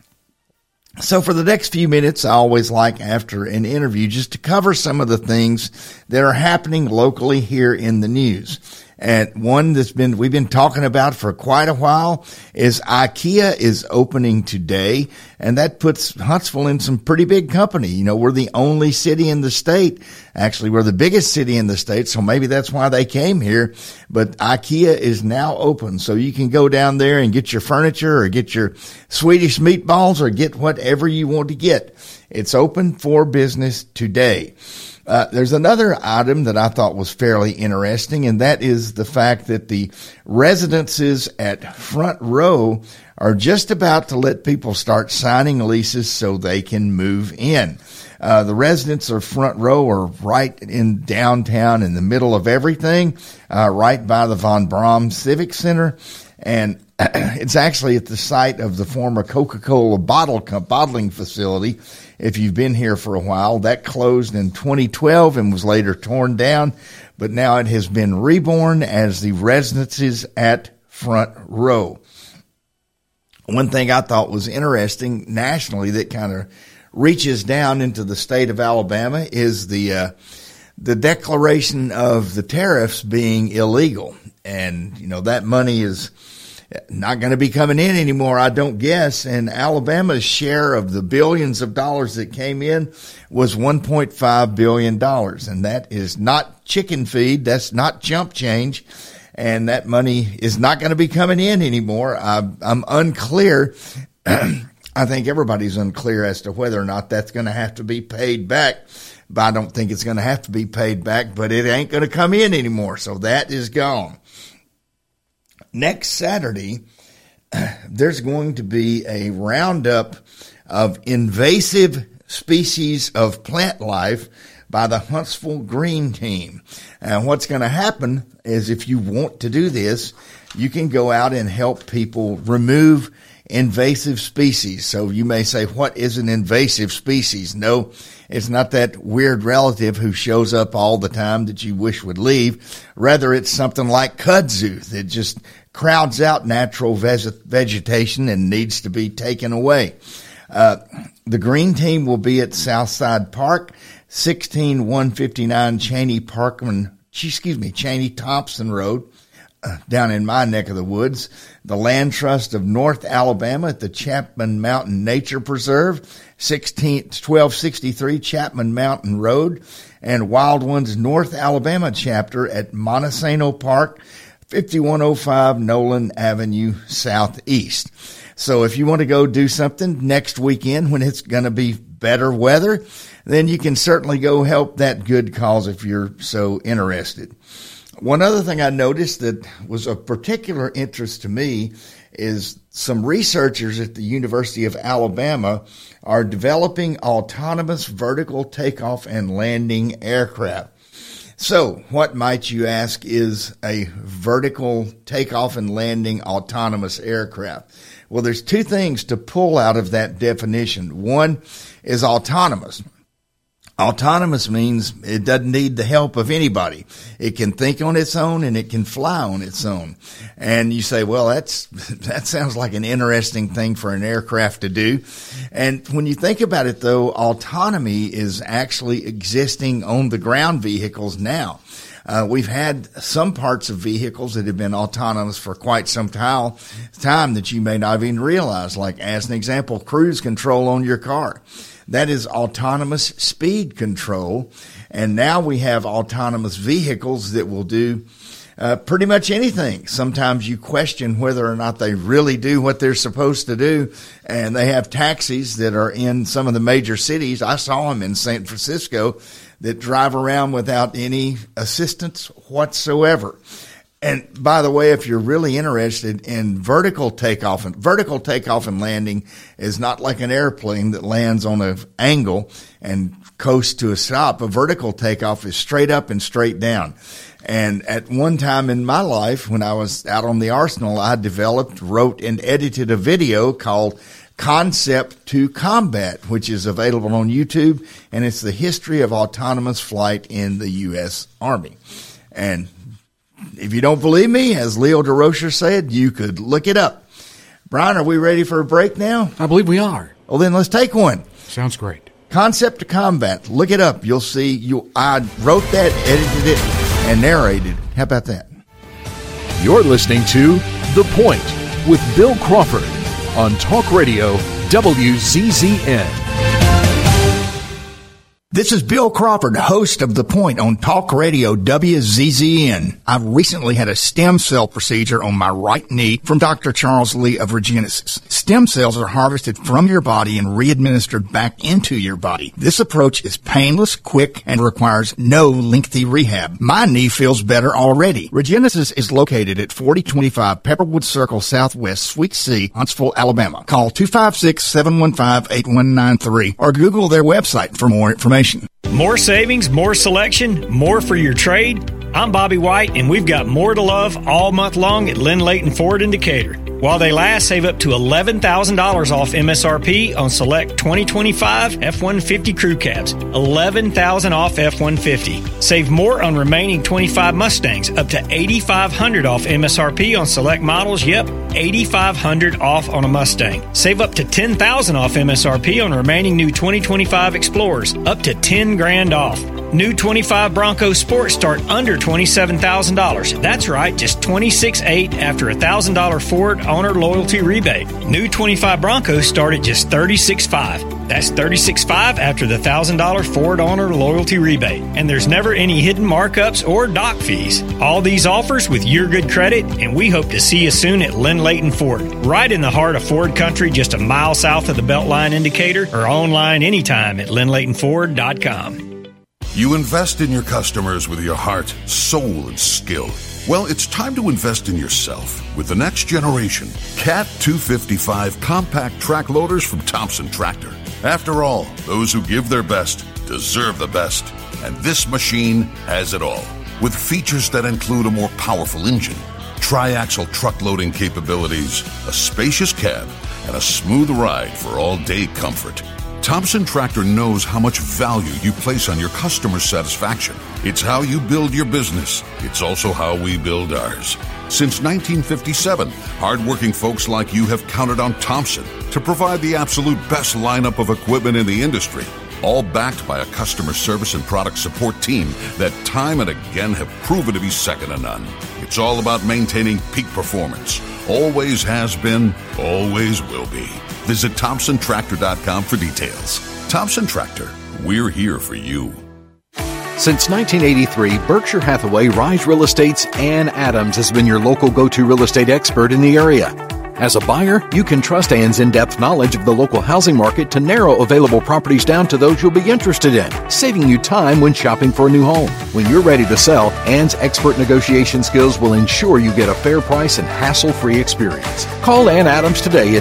So for the next few minutes, I always like after an interview just to cover some of the things that are happening locally here in the news. And one that's we've been talking about for quite a while is IKEA is opening today, and that puts Huntsville in some pretty big company. You know, we're the only city in the state. Actually, we're the biggest city in the state, so maybe that's why they came here. But IKEA is now open, so you can go down there and get your furniture or get your Swedish meatballs or get whatever you want to get. It's open for business today. There's another item that I thought was fairly interesting, and that is the fact that the residences at Front Row are just about to let people start signing leases so they can move in. The residents of Front Row are right in downtown in the middle of everything, right by the Von Braun Civic Center. And it's actually at the site of the former Coca-Cola bottling facility. If you've been here for a while, that closed in 2012 and was later torn down, but now it has been reborn as the residences at Front Row. One thing I thought was interesting nationally that kind of reaches down into the state of Alabama is the declaration of the tariffs being illegal. And, you know, that money is not going to be coming in anymore, I don't guess. And Alabama's share of the billions of dollars that came in was $1.5 billion. And that is not chicken feed. That's not chump change. And that money is not going to be coming in anymore. I'm unclear. I think everybody's unclear as to whether or not that's going to have to be paid back. But I don't think it's going to have to be paid back, but it ain't going to come in anymore. So that is gone. Next Saturday, there's going to be a roundup of invasive species of plant life by the Huntsville Green Team. And what's going to happen is if you want to do this, you can go out and help people remove invasive species. So you may say, what is an invasive species? No, it's not that weird relative who shows up all the time that you wish would leave. Rather, it's something like kudzu that just crowds out natural vegetation and needs to be taken away. The Green Team will be at Southside Park, 16159 Cheney Thompson Road, down in my neck of the woods. The Land Trust of North Alabama at the Chapman Mountain Nature Preserve, 1263 Chapman Mountain Road, and Wild Ones North Alabama chapter at Montesano Park, 5105 Nolan Avenue Southeast. So if you want to go do something next weekend when it's going to be better weather, then you can certainly go help that good cause if you're so interested. One other thing I noticed that was of particular interest to me is some researchers at the University of Alabama are developing autonomous vertical takeoff and landing aircraft. So what, might you ask, is a vertical takeoff and landing autonomous aircraft? Well, there's two things to pull out of that definition. One is autonomous. Autonomous means it doesn't need the help of anybody. It can think on its own and it can fly on its own. And you say, well, that sounds like an interesting thing for an aircraft to do. And when you think about it, though, autonomy is actually existing on the ground vehicles now. We've had some parts of vehicles that have been autonomous for quite some time that you may not even realize. Like, as an example, cruise control on your car. That is autonomous speed control. And now we have autonomous vehicles that will do pretty much anything. Sometimes you question whether or not they really do what they're supposed to do. And they have taxis that are in some of the major cities. I saw them in San Francisco that drive around without any assistance whatsoever. And by the way, if you're really interested in vertical takeoff and landing is not like an airplane that lands on an angle and coasts to a stop. A vertical takeoff is straight up and straight down. And at one time in my life, when I was out on the Arsenal, I developed, wrote, and edited a video called Concept to Combat, which is available on YouTube, and it's the history of autonomous flight in the U.S. Army. And if you don't believe me, as Leo DeRocher said, you could look it up. Brian, are we ready for a break now? I believe we are. Well, then let's take one. Sounds great. Concept to Combat. Look it up. You'll see. I wrote that, edited it, and narrated. How about that? You're listening to The Point with Bill Crawford on Talk Radio WZZN. This is Bill Crawford, host of The Point on Talk Radio WZZN. I've recently had a stem cell procedure on my right knee from Dr. Charles Lee of Regenesis. Stem cells are harvested from your body and re-administered back into your body. This approach is painless, quick, and requires no lengthy rehab. My knee feels better already. Regenesis is located at 4025 Pepperwood Circle Southwest, Suite C, Huntsville, Alabama. Call 256-715-8193 or Google their website for more information. More savings, more selection, more for your trade. I'm Bobby White, and we've got more to love all month long at Lynn Layton Ford in Decatur. While they last, save up to $11,000 off MSRP on select 2025 F-150 crew cabs. $11,000 off F-150. Save more on remaining 25 Mustangs, up to $8,500 off MSRP on select models. Yep, $8,500 off on a Mustang. Save up to $10,000 off MSRP on remaining new 2025 Explorers, up to $10,000 off. New 25 Bronco Sport start under $27,000. That's right, just $26,800 after a $1,000 Ford owner loyalty rebate. New 25 Broncos start at just $36,500. That's $36,500 after the $1,000 Ford owner loyalty rebate. And there's never any hidden markups or dock fees. All these offers with your good credit, and we hope to see you soon at Lynn Layton Ford, right in the heart of Ford country, just a mile south of the Beltline indicator, or online anytime at lynnlaytonford.com. You invest in your customers with your heart, soul, and skill. Well, it's time to invest in yourself with the next generation Cat 255 compact track loaders from Thompson Tractor. After all, those who give their best deserve the best. And this machine has it all. With features that include a more powerful engine, tri-axle truck loading capabilities, a spacious cab, and a smooth ride for all-day comfort. Thompson Tractor knows how much value you place on your customer satisfaction. It's how you build your business. It's also how we build ours. Since 1957, hardworking folks like you have counted on Thompson to provide the absolute best lineup of equipment in the industry, all backed by a customer service and product support team that time and again have proven to be second to none. It's all about maintaining peak performance. Always has been, always will be. Visit ThompsonTractor.com for details. Thompson Tractor, we're here for you. Since 1983, Berkshire Hathaway Rise Real Estate's Ann Adams has been your local go-to real estate expert in the area. As a buyer, you can trust Ann's in-depth knowledge of the local housing market to narrow available properties down to those you'll be interested in, saving you time when shopping for a new home. When you're ready to sell, Ann's expert negotiation skills will ensure you get a fair price and hassle-free experience. Call Ann Adams today at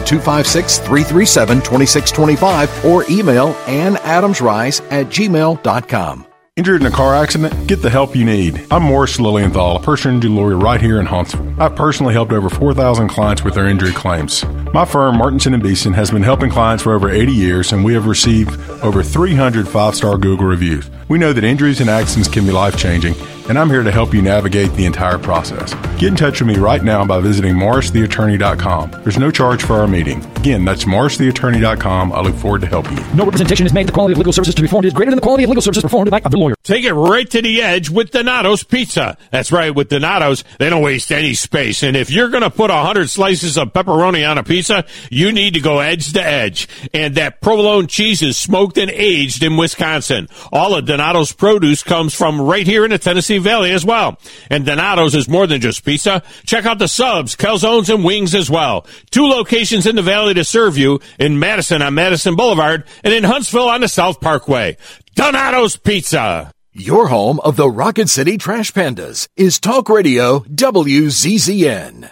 256-337-2625 or email annadamsrise@gmail.com. Injured in a car accident? Get the help you need. I'm Morris Lilienthal, a personal injury lawyer right here in Huntsville. I've personally helped over 4,000 clients with their injury claims. My firm, Martinson & Beeson, has been helping clients for over 80 years, and we have received over 300 5-star Google reviews. We know that injuries and accidents can be life-changing, and I'm here to help you navigate the entire process. Get in touch with me right now by visiting morristheattorney.com. There's no charge for our meeting. Again, that's morristheattorney.com. I look forward to helping you. No representation is made. The quality of legal services to be performed is greater than the quality of legal services performed by the lawyer. Take it right to the edge with Donato's Pizza. That's right, with Donato's, they don't waste any space. And if you're going to put 100 slices of pepperoni on a pizza, you need to go edge to edge. And that provolone cheese is smoked and aged in Wisconsin. All of Donato's produce comes from right here in the Tennessee Valley as well. And Donato's is more than just pizza. Check out the subs, calzones, and wings as well. 2 locations in the Valley to serve you, in Madison on Madison Boulevard and in Huntsville on the South Parkway. Donato's Pizza. Your home of the Rocket City Trash Pandas is Talk Radio WZZN.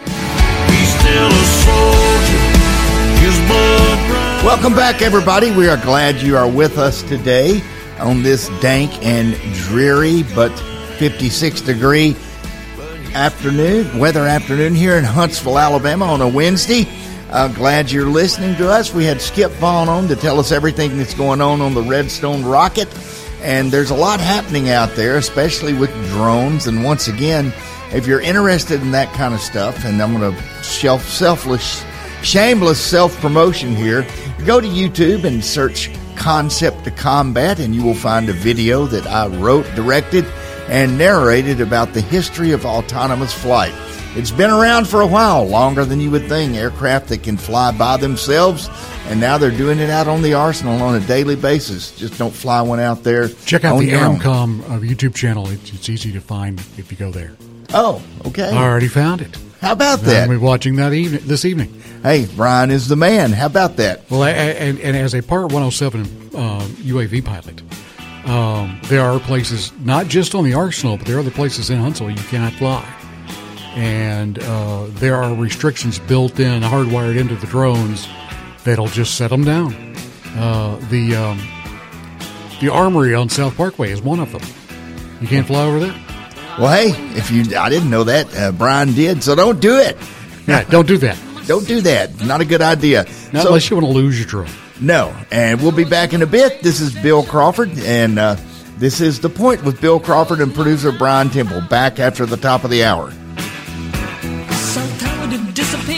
Welcome back, everybody. We are glad you are with us today on this dank and dreary but 56-degree weather afternoon here in Huntsville, Alabama on a Wednesday. Glad you're listening to us. We had Skip Vaughn on to tell us everything that's going on the Redstone rocket. And there's a lot happening out there, especially with drones. And once again, if you're interested in that kind of stuff, and I'm going to shameless self-promotion here, go to YouTube and search Concept to Combat, and you will find a video that I wrote, directed, and narrated about the history of autonomous flight. It's been around for a while, longer than you would think. Aircraft that can fly by themselves, and now they're doing it out on the arsenal on a daily basis. Just don't fly one out there. Check out the AMCOM YouTube channel. It's easy to find if you go there. Oh, okay. I already found it. How about that? We're watching that this evening. Hey, Brian is the man. How about that? Well, and as a Part 107 UAV pilot, there are places, not just on the arsenal, but there are other places in Huntsville you cannot fly. And there are restrictions built in, hardwired into the drones that'll just set them down. The Armory on South Parkway is one of them. You can't fly over there. Well, hey, I didn't know that. Brian did, so don't do it. Yeah, don't do that. Don't do that. Not a good idea. Not unless you want to lose your drone. No, and we'll be back in a bit. This is Bill Crawford, and this is The Point with Bill Crawford and producer Brian Temple. Back after the top of the hour. Sometimes it disappeared.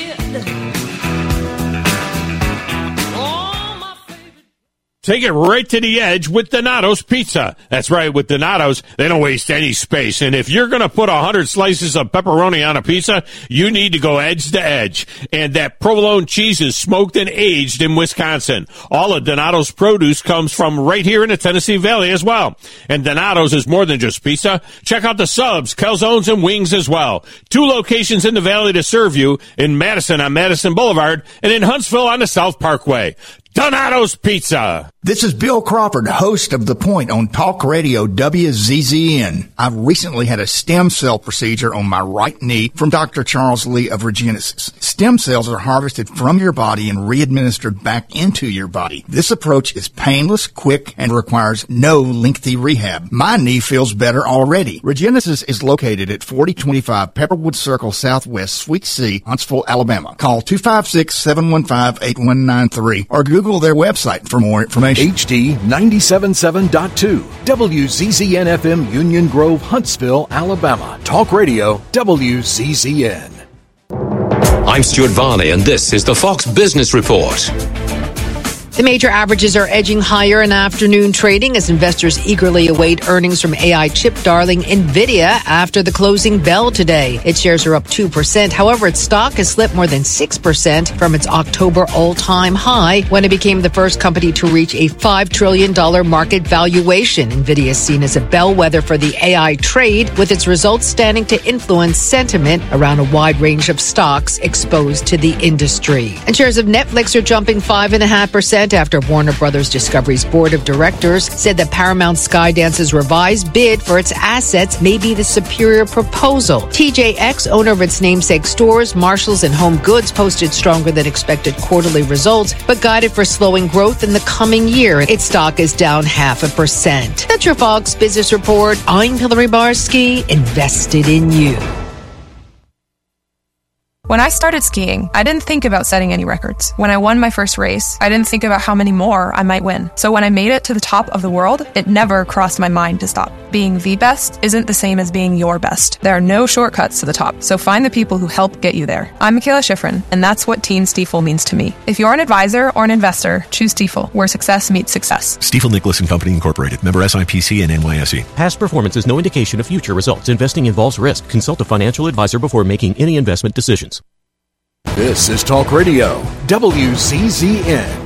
Take it right to the edge with Donato's Pizza. That's right, with Donato's, they don't waste any space. And if you're going to put 100 slices of pepperoni on a pizza, you need to go edge to edge. And that provolone cheese is smoked and aged in Wisconsin. All of Donato's produce comes from right here in the Tennessee Valley as well. And Donato's is more than just pizza. Check out the subs, calzones, and wings as well. 2 locations in the Valley to serve you, in Madison on Madison Boulevard and in Huntsville on the South Parkway. Donato's Pizza. This is Bill Crawford, host of The Point on Talk Radio WZZN. I've recently had a stem cell procedure on my right knee from Dr. Charles Lee of Regenesis. Stem cells are harvested from your body and re-administered back into your body. This approach is painless, quick, and requires no lengthy rehab. My knee feels better already. Regenesis is located at 4025 Pepperwood Circle Southwest, Suite C, Huntsville, Alabama. Call 256-715-8193 or Google their website for more information. HD 97.7.2 WZZN FM Union Grove, Huntsville, Alabama. Talk Radio WZZN. I'm Stuart Varney, and this is the Fox Business Report. The major averages are edging higher in afternoon trading as investors eagerly await earnings from AI chip darling NVIDIA after the closing bell today. Its shares are up 2%. However, its stock has slipped more than 6% from its October all-time high when it became the first company to reach a $5 trillion market valuation. NVIDIA is seen as a bellwether for the AI trade, with its results standing to influence sentiment around a wide range of stocks exposed to the industry. And shares of Netflix are jumping 5.5% after Warner Brothers Discovery's board of directors said that Paramount Skydance's revised bid for its assets may be the superior proposal. TJX, owner of its namesake stores, Marshalls and Home Goods, posted stronger than expected quarterly results, but guided for slowing growth in the coming year. Its stock is down 0.5%. That's your Fox Business Report. I'm Hillary Barsky, invested in you. When I started skiing, I didn't think about setting any records. When I won my first race, I didn't think about how many more I might win. So when I made it to the top of the world, it never crossed my mind to stop. Being the best isn't the same as being your best. There are no shortcuts to the top, so find the people who help get you there. I'm Michaela Schifrin, and that's what Team Stiefel means to me. If you're an advisor or an investor, choose Stiefel, where success meets success. Stiefel Nicholas and Company Incorporated, member SIPC and NYSE. Past performance is no indication of future results. Investing involves risk. Consult a financial advisor before making any investment decisions. This is Talk Radio, WCZN.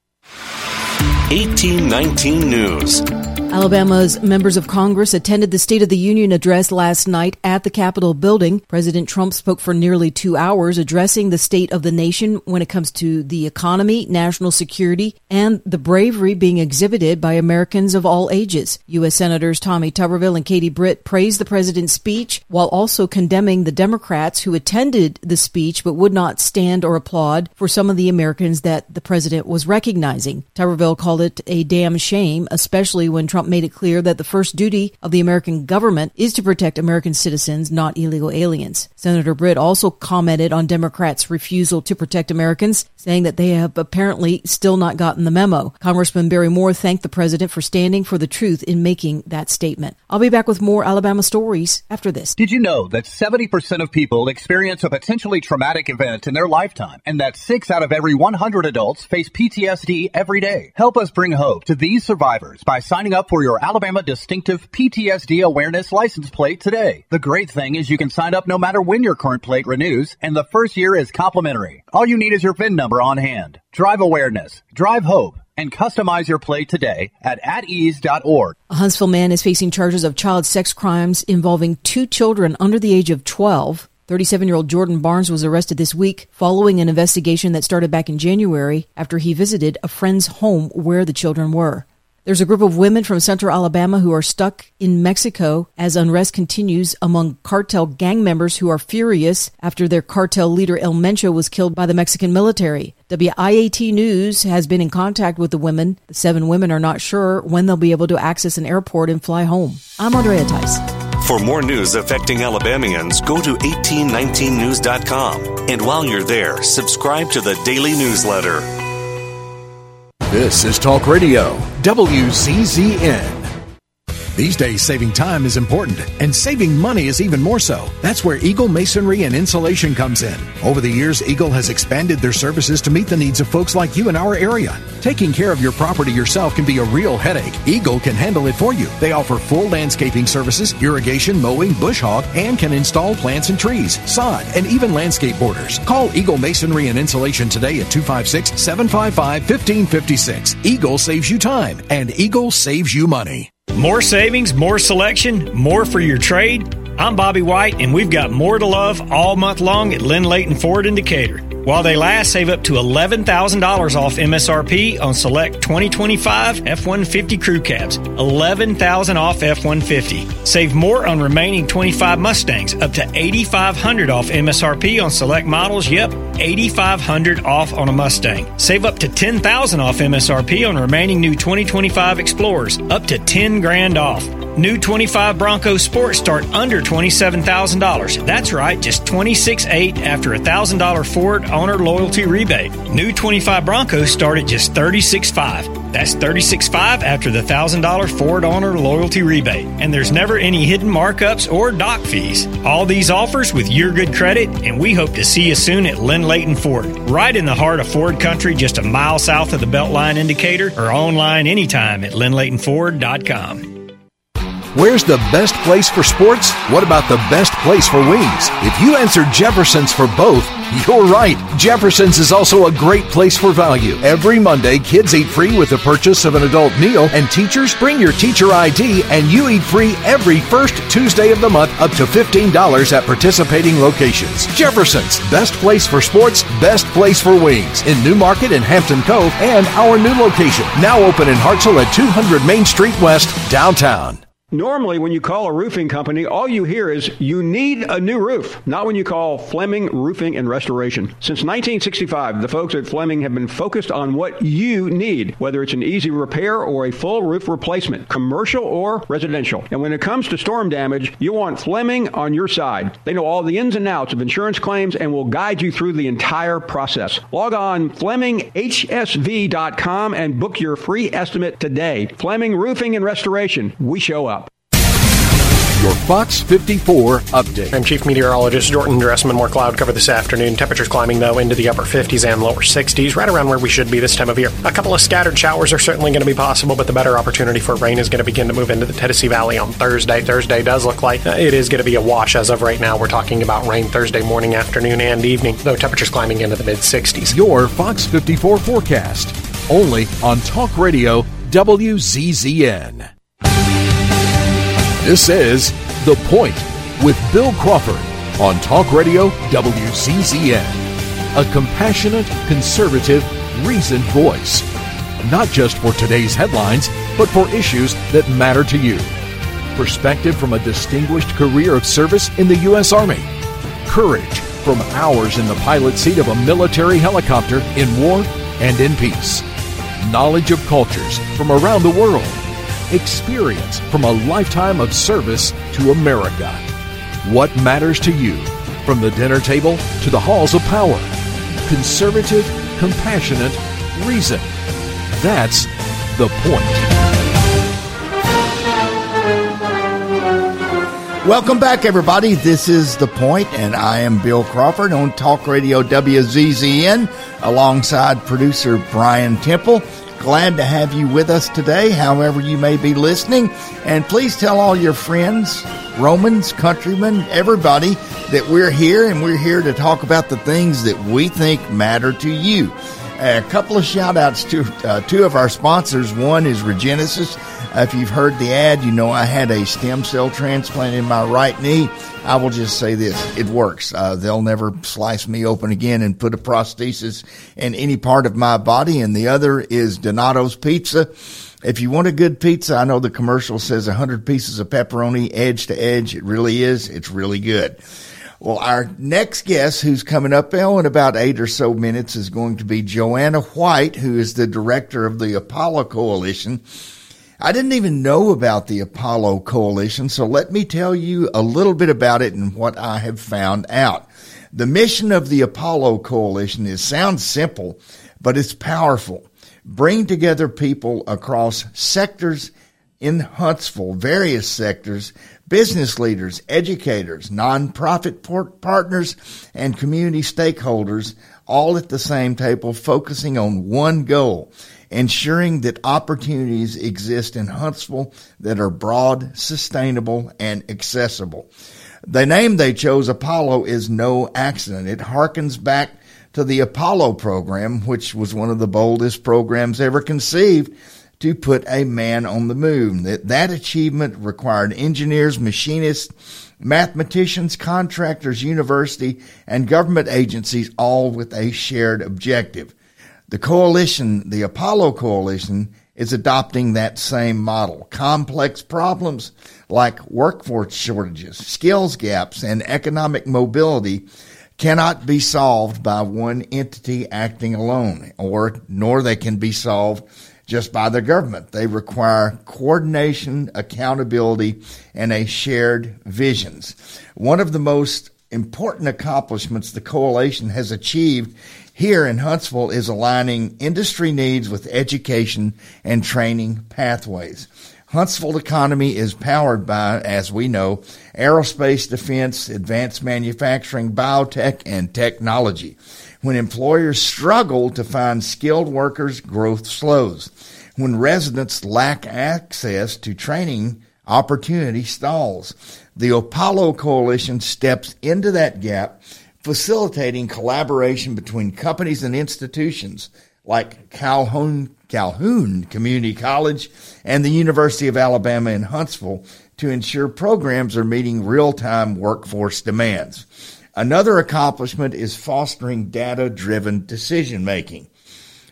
1819 News. Alabama's members of Congress attended the State of the Union address last night at the Capitol building. President Trump spoke for nearly 2 hours, addressing the state of the nation when it comes to the economy, national security, and the bravery being exhibited by Americans of all ages. U.S. Senators Tommy Tuberville and Katie Britt praised the president's speech while also condemning the Democrats who attended the speech but would not stand or applaud for some of the Americans that the president was recognizing. Tuberville called it a damn shame, especially when Trump made it clear that the first duty of the American government is to protect American citizens, not illegal aliens. Senator Britt also commented on Democrats' refusal to protect Americans, saying that they have apparently still not gotten the memo. Congressman Barry Moore thanked the president for standing for the truth in making that statement. I'll be back with more Alabama stories after this. Did you know that 70% of people experience a potentially traumatic event in their lifetime, and that 6 out of every 100 adults face PTSD every day? Help us bring hope to these survivors by signing up for your Alabama Distinctive PTSD Awareness license plate today. The great thing is you can sign up no matter when your current plate renews, and the first year is complimentary. All you need is your VIN number on hand. Drive awareness, drive hope, and customize your plate today at atease.org. A Huntsville man is facing charges of child sex crimes involving 2 children under the age of 12. 37-year-old Jordan Barnes was arrested this week following an investigation that started back in January after he visited a friend's home where the children were. There's a group of women from central Alabama who are stuck in Mexico as unrest continues among cartel gang members who are furious after their cartel leader El Mencho was killed by the Mexican military. WIAT News has been in contact with the women. The 7 women are not sure when they'll be able to access an airport and fly home. I'm Andrea Tice. For more news affecting Alabamians, go to 1819news.com. And while you're there, subscribe to the daily newsletter. This is Talk Radio, WCZN. These days, saving time is important, and saving money is even more so. That's where Eagle Masonry and Insulation comes in. Over the years, Eagle has expanded their services to meet the needs of folks like you in our area. Taking care of your property yourself can be a real headache. Eagle can handle it for you. They offer full landscaping services, irrigation, mowing, bush hog, and can install plants and trees, sod, and even landscape borders. Call Eagle Masonry and Insulation today at 256-755-1556. Eagle saves you time, and Eagle saves you money. More savings, more selection, more for your trade. I'm Bobby White, and we've got more to love all month long at Lynn Leighton Ford in Decatur. While they last, save up to $11,000 off MSRP on select 2025 F-150 crew cabs. $11,000 off F-150. Save more on remaining 25 Mustangs, up to $8,500 off MSRP on select models. Yep, $8,500 off on a Mustang. Save up to $10,000 off MSRP on remaining new 2025 Explorers, up to $10,000 off. New 25 Bronco Sport start under $27,000. That's right, just $26,800 after a $1,000 Ford owner loyalty rebate. New 25 Broncos start at just $36,500. That's $36,500 after the $1,000 Ford owner loyalty rebate. And there's never any hidden markups or dock fees. All these offers with your good credit, and we hope to see you soon at Lynn Leighton Ford. Right in the heart of Ford country, just a mile south of the Beltline indicator, or online anytime at lynnleightonford.com. Where's the best place for sports? What about the best place for wings? If you answered Jefferson's for both, you're right. Jefferson's is also a great place for value. Every Monday, kids eat free with the purchase of an adult meal, and teachers bring your teacher ID, and you eat free every first Tuesday of the month, up to $15 at participating locations. Jefferson's, best place for sports, best place for wings, in New Market and Hampton Cove, and our new location, now open in Hartselle at 200 Main Street West, downtown. Normally, when you call a roofing company, all you hear is, you need a new roof. Not when you call Fleming Roofing and Restoration. Since 1965, the folks at Fleming have been focused on what you need, whether it's an easy repair or a full roof replacement, commercial or residential. And when it comes to storm damage, you want Fleming on your side. They know all the ins and outs of insurance claims and will guide you through the entire process. Log on FlemingHSV.com and book your free estimate today. Fleming Roofing and Restoration. We show up. Your Fox 54 update. I'm Chief Meteorologist Jordan Dressman. More cloud cover this afternoon. Temperatures climbing, though, into the upper 50s and lower 60s, right around where we should be this time of year. A couple of scattered showers are certainly going to be possible, but the better opportunity for rain is going to begin to move into the Tennessee Valley on Thursday. Thursday does look like it is going to be a wash as of right now. We're talking about rain Thursday morning, afternoon, and evening, though temperatures climbing into the mid-60s. Your Fox 54 forecast, only on Talk Radio WZZN. This is The Point with Bill Crawford on Talk Radio WZZN. A compassionate, conservative, reasoned voice. Not just for today's headlines, but for issues that matter to you. Perspective from a distinguished career of service in the U.S. Army. Courage from hours in the pilot seat of a military helicopter in war and in peace. Knowledge of cultures from around the world. Experience from a lifetime of service to America. What matters to you, from the dinner table to the halls of power. Conservative, compassionate, reason. That's The Point. Welcome back, everybody. This is The Point, and I am Bill Crawford on Talk Radio WZZN alongside producer Brian Temple. Glad to have you with us today, however you may be listening. And please tell all your friends, Romans, countrymen, everybody that we're here, and we're here to talk about the things that we think matter to you. A couple of shout-outs to two of our sponsors. One is Regenesis. If you've heard the ad, you know I had a stem cell transplant in my right knee. I will just say this, it works. They'll never slice me open again and put a prosthesis in any part of my body. And the other is Donato's Pizza. If you want a good pizza, I know the commercial says 100 pieces of pepperoni edge to edge. It really is. It's really good. Well, our next guest, who's coming up in about 8 or so minutes, is going to be Joanna White, who is the director of the Apollo Coalition. I didn't even know about the Apollo Coalition, so let me tell you a little bit about it and what I have found out. The mission of the Apollo Coalition sounds simple, but it's powerful. Bring together people across sectors in Huntsville, various sectors, business leaders, educators, nonprofit partners, and community stakeholders, all at the same table, focusing on one goal: ensuring that opportunities exist in Huntsville that are broad, sustainable, and accessible. The name they chose, Apollo, is no accident. It harkens back to the Apollo program, which was one of the boldest programs ever conceived to put a man on the moon. That achievement required engineers, machinists, mathematicians, contractors, university, and government agencies, all with a shared objective. The coalition, the Apollo Coalition, is adopting that same model. Complex problems like workforce shortages, skills gaps, and economic mobility cannot be solved by one entity acting alone, nor they can be solved just by the government. They require coordination, accountability, and a shared visions. One of the most important accomplishments the coalition has achieved here in Huntsville is aligning industry needs with education and training pathways. Huntsville economy is powered by, as we know, aerospace, defense, advanced manufacturing, biotech, and technology. When employers struggle to find skilled workers, growth slows. When residents lack access to training, opportunity stalls. The Apollo Coalition steps into that gap, facilitating collaboration between companies and institutions like Calhoun Community College and the University of Alabama in Huntsville to ensure programs are meeting real-time workforce demands. Another accomplishment is fostering data-driven decision-making.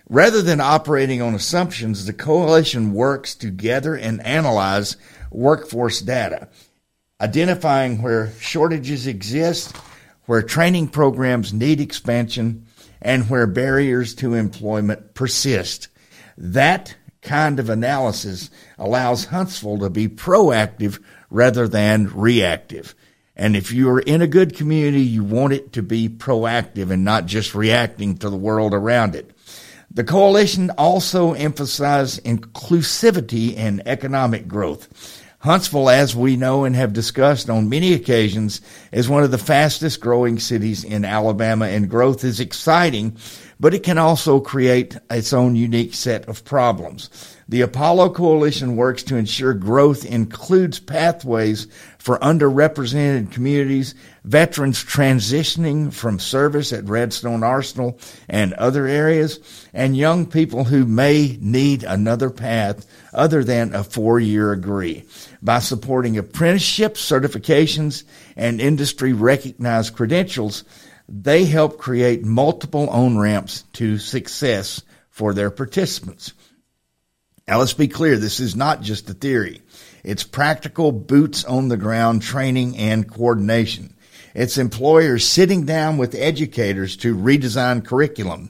Rather than operating on assumptions, the coalition works to gather and analyze workforce data, identifying where shortages exist, where training programs need expansion, and where barriers to employment persist. That kind of analysis allows Huntsville to be proactive rather than reactive. And if you're in a good community, you want it to be proactive and not just reacting to the world around it. The coalition also emphasized inclusivity and economic growth. Huntsville, as we know and have discussed on many occasions, is one of the fastest growing cities in Alabama, and growth is exciting, but it can also create its own unique set of problems. The Apollo Coalition works to ensure growth includes pathways for underrepresented communities, veterans transitioning from service at Redstone Arsenal and other areas, and young people who may need another path other than a 4-year degree. By supporting apprenticeships, certifications, and industry-recognized credentials, they help create multiple on-ramps to success for their participants. Now, let's be clear, this is not just a theory. It's practical, boots-on-the-ground training and coordination. It's employers sitting down with educators to redesign curriculum.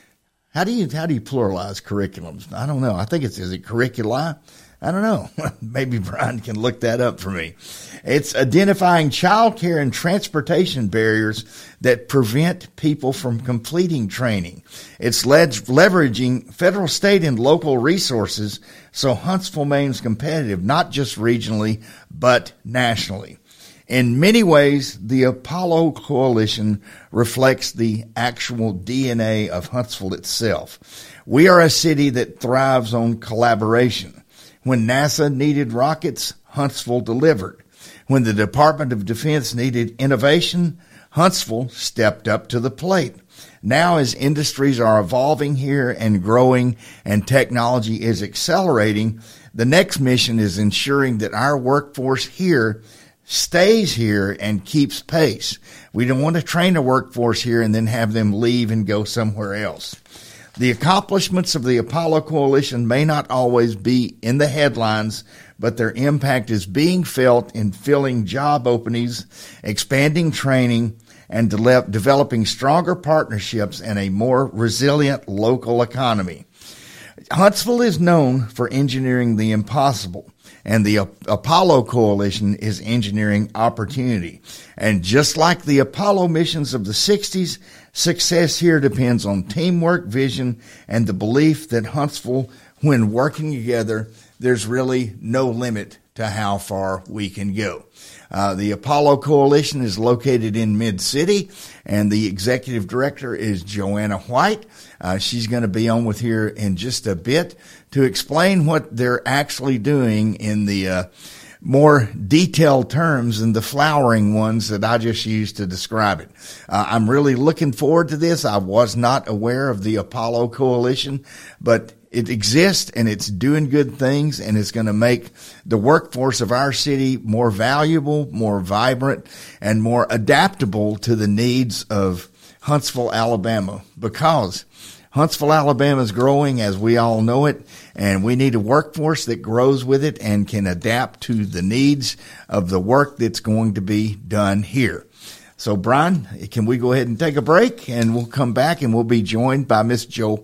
How do you pluralize curriculums? I don't know. I think is it curricula? I don't know. Maybe Brian can look that up for me. It's identifying childcare and transportation barriers that prevent people from completing training. It's leveraging federal, state, and local resources so Huntsville remains competitive, not just regionally, but nationally. In many ways, the Apollo Coalition reflects the actual DNA of Huntsville itself. We are a city that thrives on collaboration. When NASA needed rockets, Huntsville delivered. When the Department of Defense needed innovation, Huntsville stepped up to the plate. Now, as industries are evolving here and growing and technology is accelerating, the next mission is ensuring that our workforce here stays here and keeps pace. We don't want to train a workforce here and then have them leave and go somewhere else. The accomplishments of the Apollo Coalition may not always be in the headlines, but their impact is being felt in filling job openings, expanding training, and developing stronger partnerships and a more resilient local economy. Huntsville is known for engineering the impossible, and the Apollo Coalition is engineering opportunity. And just like the Apollo missions of the 60s, success here depends on teamwork, vision, and the belief that Huntsville, when working together, there's really no limit to how far we can go. The Apollo Coalition is located in Mid-City, and the executive director is Joanna White. She's going to be on with here in just a bit to explain what they're actually doing in the more detailed terms than the flowering ones that I just used to describe it. I'm really looking forward to this. I was not aware of the Apollo Coalition, but it exists and it's doing good things, and it's going to make the workforce of our city more valuable, more vibrant, and more adaptable to the needs of Huntsville, Alabama, because Huntsville, Alabama is growing as we all know it, and we need a workforce that grows with it and can adapt to the needs of the work that's going to be done here. So, Brian, can we go ahead and take a break, and we'll come back and we'll be joined by Miss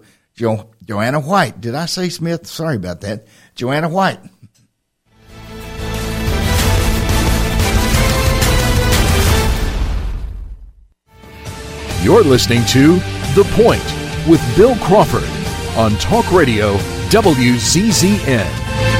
Joanna White. Did I say Smith? Sorry about that. Joanna White. You're listening to The Point with Bill Crawford on Talk Radio WZZN.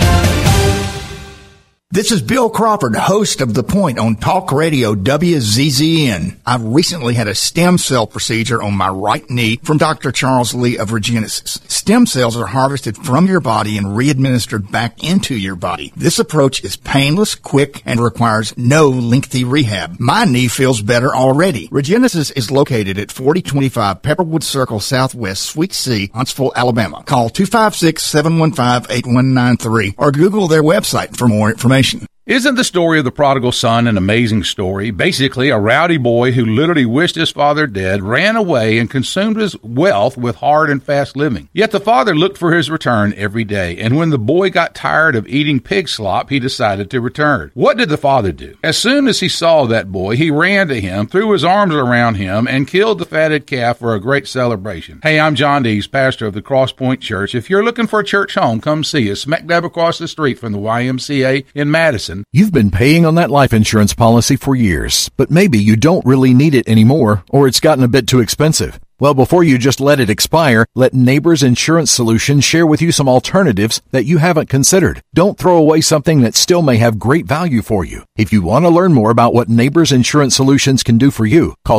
This is Bill Crawford, host of The Point on Talk Radio WZZN. I recently had a stem cell procedure on my right knee from Dr. Charles Lee of Regenesis. Stem cells are harvested from your body and re-administered back into your body. This approach is painless, quick, and requires no lengthy rehab. My knee feels better already. Regenesis is located at 4025 Pepperwood Circle Southwest, Suite C, Huntsville, Alabama. Call 256-715-8193 or Google their website for more information. Isn't the story of the prodigal son an amazing story? Basically, a rowdy boy who literally wished his father dead, ran away, and consumed his wealth with hard and fast living. Yet the father looked for his return every day, and when the boy got tired of eating pig slop, he decided to return. What did the father do? As soon as he saw that boy, he ran to him, threw his arms around him, and killed the fatted calf for a great celebration. Hey, I'm John Dees, pastor of the Cross Point Church. If you're looking for a church home, come see us, smack dab across the street from the YMCA in Madison. You've been paying on that life insurance policy for years, but maybe you don't really need it anymore, or it's gotten a bit too expensive. Well, before you just let it expire, let Neighbors Insurance Solutions share with you some alternatives that you haven't considered. Don't throw away something that still may have great value for you. If you want to learn more about what Neighbors Insurance Solutions can do for you, call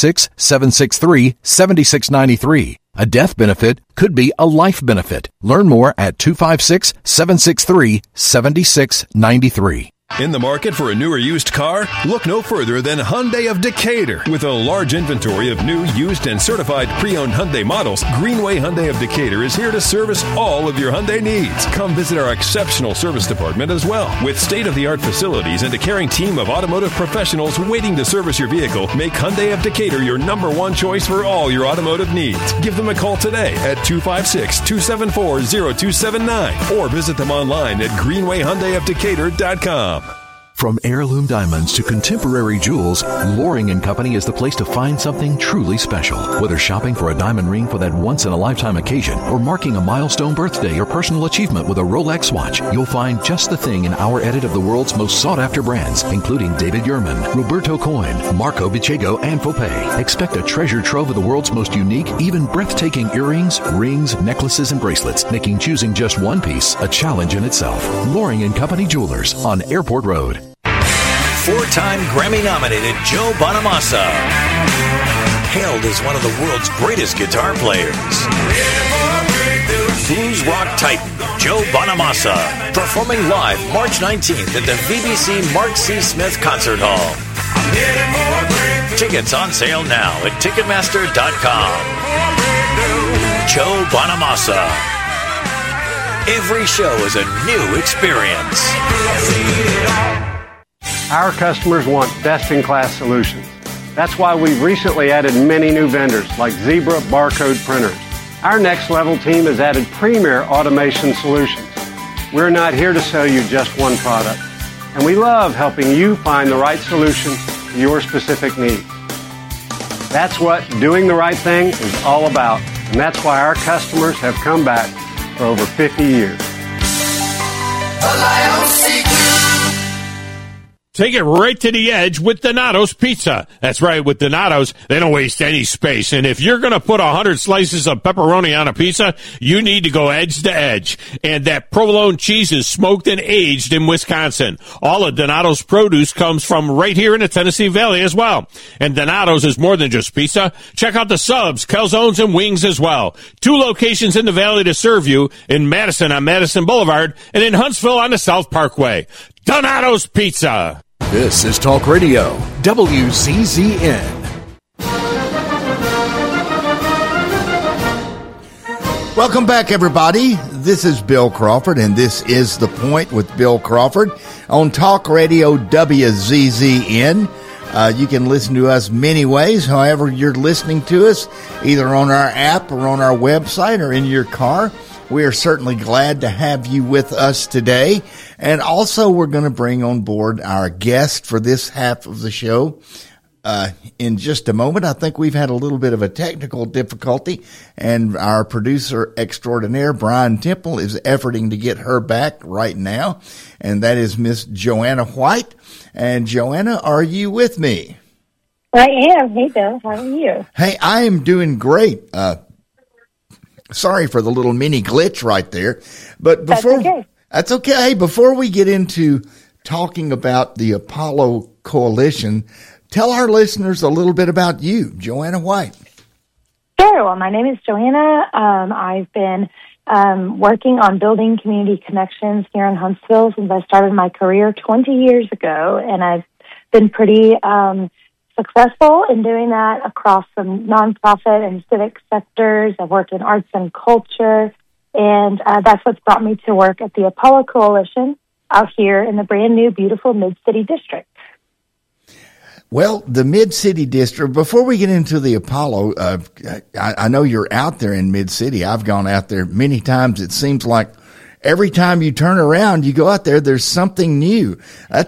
256-763-7693. A death benefit could be a life benefit. Learn more at 256-763-7693. In the market for a new or used car? Look no further than Hyundai of Decatur. With a large inventory of new, used, and certified pre-owned Hyundai models, Greenway Hyundai of Decatur is here to service all of your Hyundai needs. Come visit our exceptional service department as well. With state-of-the-art facilities and a caring team of automotive professionals waiting to service your vehicle, make Hyundai of Decatur your number one choice for all your automotive needs. Give them a call today at 256-274-0279 or visit them online at greenwayhyundaiofdecatur.com. From heirloom diamonds to contemporary jewels, Loring & Company is the place to find something truly special. Whether shopping for a diamond ring for that once-in-a-lifetime occasion or marking a milestone birthday or personal achievement with a Rolex watch, you'll find just the thing in our edit of the world's most sought-after brands, including David Yurman, Roberto Coin, Marco Bicego, and Fopay. Expect a treasure trove of the world's most unique, even breathtaking earrings, rings, necklaces, and bracelets, making choosing just one piece a challenge in itself. Loring & Company Jewelers on Airport Road. Four-time Grammy-nominated Joe Bonamassa, hailed as one of the world's greatest guitar players. Blues rock titan Joe Bonamassa, performing live March 19th at the VBC Mark C. Smith Concert Hall. Tickets on sale now at Ticketmaster.com. Joe Bonamassa. Every show is a new experience. Our customers want best-in-class solutions. That's why we've recently added many new vendors like Zebra barcode printers. Our next level team has added premier automation solutions. We're not here to sell you just one product, and we love helping you find the right solution to your specific needs. That's what doing the right thing is all about, and that's why our customers have come back for over 50 years. Take it right to the edge with Donato's Pizza. That's right, with Donato's, they don't waste any space. And if you're going to put 100 slices of pepperoni on a pizza, you need to go edge to edge. And that provolone cheese is smoked and aged in Wisconsin. All of Donato's produce comes from right here in the Tennessee Valley as well. And Donato's is more than just pizza. Check out the subs, calzones, and wings as well. 2 locations in the Valley to serve you, in Madison on Madison Boulevard and in Huntsville on the South Parkway. Donato's Pizza. This is Talk Radio, WCZN. Welcome back, everybody. This is Bill Crawford, and this is The Point with Bill Crawford on Talk Radio WZZN. You can listen to us many ways, however you're listening to us, either on our app or on our website or in your car. We are certainly glad to have you with us today. And also, we're going to bring on board our guest for this half of the show in just a moment. I think we've had a little bit of a technical difficulty, and our producer extraordinaire, Brian Temple, is efforting to get her back right now, and that is Miss Joanna White. And Joanna, are you with me? I am. Hey, Bill. How are you? Hey, I am doing great. Sorry for the little mini glitch right there, but before that's okay. Hey, before we get into talking about the Apollo Coalition, tell our listeners a little bit about you, Joanna White. Sure. Well, my name is Joanna. I've been working on building community connections here in Huntsville since I started my career 20 years ago, and I've been pretty successful in doing that across some nonprofit and civic sectors. I've worked in arts and culture, and that's what's brought me to work at the Apollo Coalition. out here in the brand new, beautiful Mid-City District. Well, the Mid-City District, before we get into the Apollo, I know you're out there in Mid-City. I've gone out there many times. It seems like every time you turn around, you go out there, there's something new.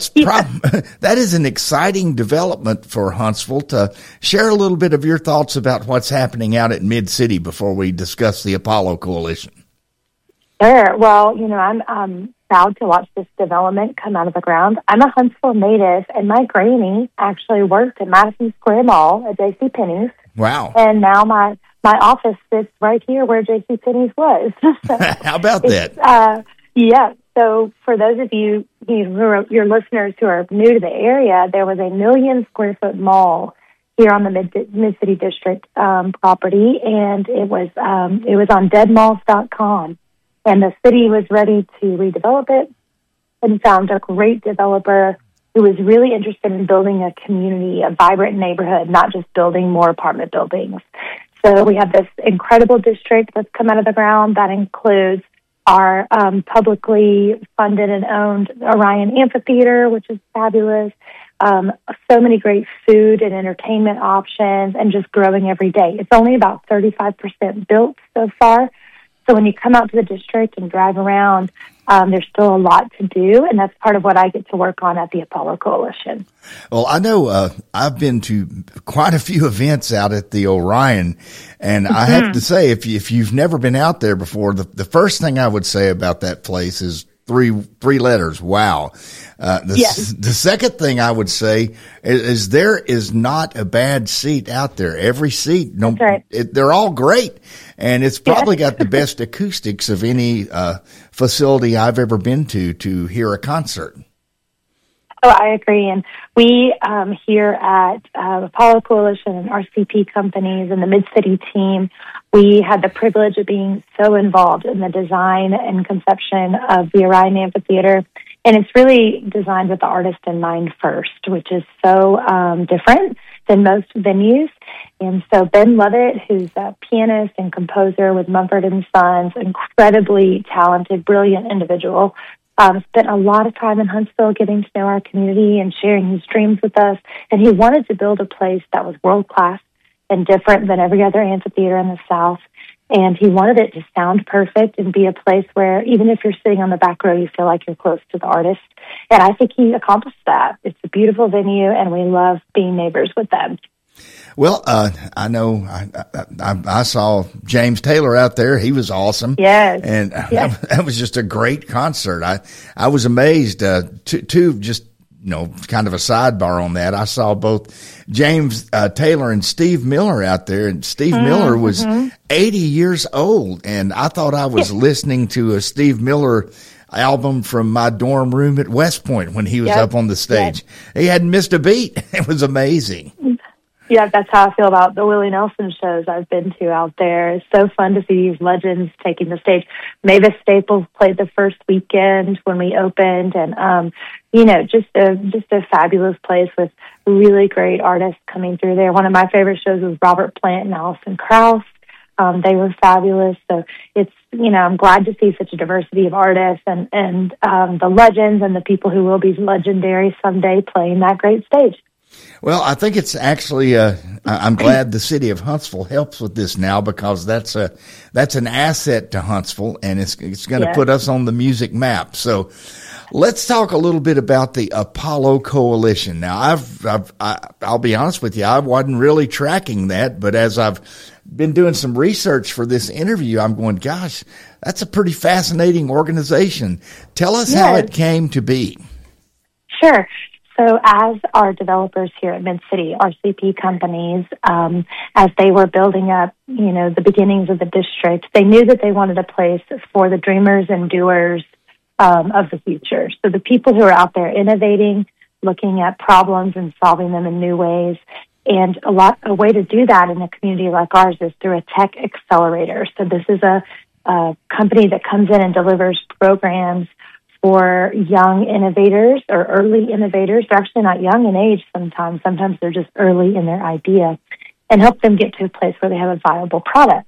That is an exciting development for Huntsville. To share a little bit of your thoughts about what's happening out at Mid-City before we discuss the Apollo Coalition. Sure. Well, I'm proud to watch this development come out of the ground. I'm a Huntsville native, and my granny actually worked at Madison Square Mall at JCPenney's. Wow. And now my office sits right here where JCPenney's was. How about that? Yeah. So for those of you who are your listeners who are new to the area, there was a 1 million square foot mall here on the Mid-City District property, and it was on deadmalls.com. And the city was ready to redevelop it and found a great developer who was really interested in building a community, a vibrant neighborhood, not just building more apartment buildings. So we have this incredible district that's come out of the ground that includes our publicly funded and owned Orion Amphitheater, which is fabulous. So many great food and entertainment options, and just growing every day. It's only about 35% built so far. So when you come out to the district and drive around, there's still a lot to do, and that's part of what I get to work on at the Apollo Coalition. Well, I know I've been to quite a few events out at the Orion, and I have to say, if you've never been out there before, the first thing I would say about that place is three letters. Wow. The second thing I would say is there is not a bad seat out there. Every seat, they're all great. And it's probably got the best acoustics of any facility I've ever been to hear a concert. Oh, I agree. And we here at Apollo Coalition and RCP companies and the Mid-City team, we had the privilege of being so involved in the design and conception of the Orion Amphitheater. And it's really designed with the artist in mind first, which is so different than most venues. And so Ben Lovett, who's a pianist and composer with Mumford & Sons, incredibly talented, brilliant individual, spent a lot of time in Huntsville getting to know our community and sharing his dreams with us. And he wanted to build a place that was world-class and different than every other amphitheater in the South. And he wanted it to sound perfect and be a place where even if you're sitting on the back row, you feel like you're close to the artist. And I think he accomplished that. It's a beautiful venue, and we love being neighbors with them. Well, I know I saw James Taylor out there. He was awesome. Yes. And that was just a great concert. I was amazed, just, kind of a sidebar on that. I saw both James Taylor and Steve Miller out there, and Steve Miller was 80 years old. And I thought I was listening to a Steve Miller album from my dorm room at West Point when he was up on the stage. He hadn't missed a beat. It was amazing. Yeah, that's how I feel about the Willie Nelson shows I've been to out there. It's so fun to see these legends taking the stage. Mavis Staples played the first weekend when we opened, and just a fabulous place with really great artists coming through there. One of my favorite shows was Robert Plant and Alison Krauss. They were fabulous. So it's, I'm glad to see such a diversity of artists and the legends and the people who will be legendary someday playing that great stage. Well, I think it's actually, I'm glad the city of Huntsville helps with this now, because that's an asset to Huntsville, and it's going to put us on the music map. So let's talk a little bit about the Apollo Coalition. Now, I'll be honest with you, I wasn't really tracking that, but as I've been doing some research for this interview, I'm going, gosh, that's a pretty fascinating organization. Tell us how it came to be. Sure. So as our developers here at Mid-City, RCP companies, as they were building up, the beginnings of the district, they knew that they wanted a place for the dreamers and doers of the future. So the people who are out there innovating, looking at problems and solving them in new ways. And a way to do that in a community like ours is through a tech accelerator. So this is a company that comes in and delivers programs for young innovators or early innovators. They're actually not young in age sometimes. Sometimes they're just early in their idea, and help them get to a place where they have a viable product.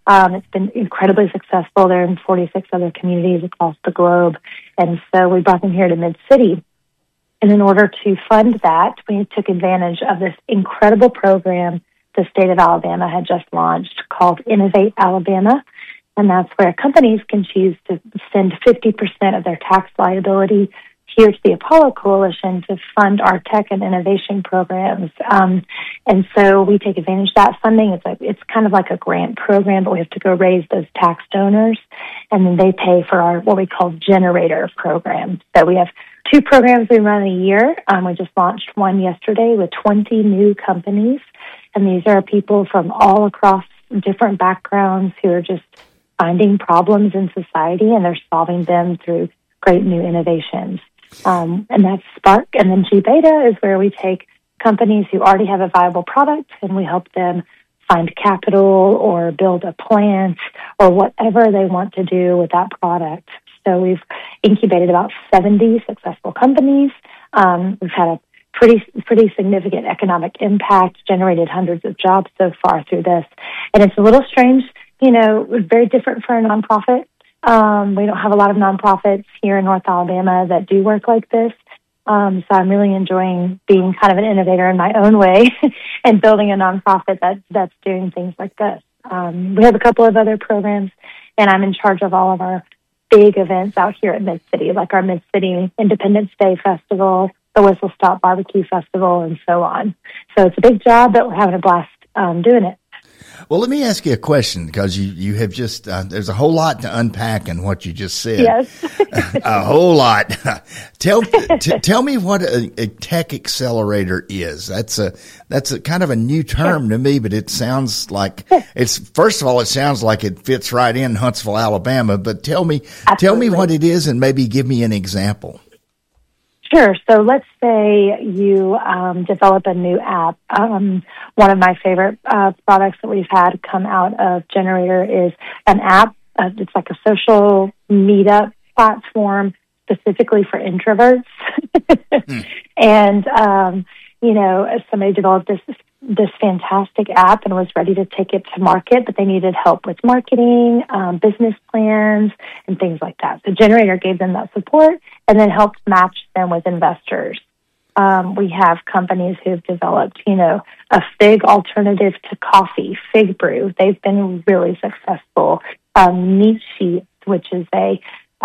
It's been incredibly successful. They're in 46 other communities across the globe. And so we brought them here to Mid-City. And in order to fund that, we took advantage of this incredible program the state of Alabama had just launched called Innovate Alabama. And that's where companies can choose to send 50% of their tax liability here to the Apollo Coalition to fund our tech and innovation programs. And so we take advantage of that funding. It's kind of like a grant program, but we have to go raise those tax donors, and then they pay for our what we call generator program. So we have 2 programs we run a year. We just launched one yesterday with 20 new companies, and these are people from all across different backgrounds who are just finding problems in society, and they're solving them through great new innovations. And that's Spark. And then G-Beta is where we take companies who already have a viable product and we help them find capital or build a plant or whatever they want to do with that product. So we've incubated about 70 successful companies. We've had a pretty significant economic impact, generated hundreds of jobs so far through this. And it's a little strange, very different for a nonprofit. We don't have a lot of nonprofits here in North Alabama that do work like this. So I'm really enjoying being kind of an innovator in my own way and building a nonprofit that's doing things like this. We have a couple of other programs, and I'm in charge of all of our big events out here at Mid-City, like our Mid-City Independence Day Festival, the Whistle Stop Barbecue Festival, and so on. So it's a big job, but we're having a blast doing it. Well, let me ask you a question, because you have just, there's a whole lot to unpack in what you just said. Yes. A whole lot. Tell me what a tech accelerator is. That's a kind of a new term to me, but it sounds like first of all, it sounds like it fits right in Huntsville, Alabama, but tell me what it is and maybe give me an example. Sure. So let's say you develop a new app. One of my favorite products that we've had come out of Generator is an app. It's like a social meetup platform specifically for introverts. And, somebody developed this fantastic app and was ready to take it to market, but they needed help with marketing, business plans, and things like that. So Generator gave them that support and then helped match them with investors. We have companies who've developed, a fig alternative to coffee, Fig Brew. They've been really successful. Meat Sheets, which is a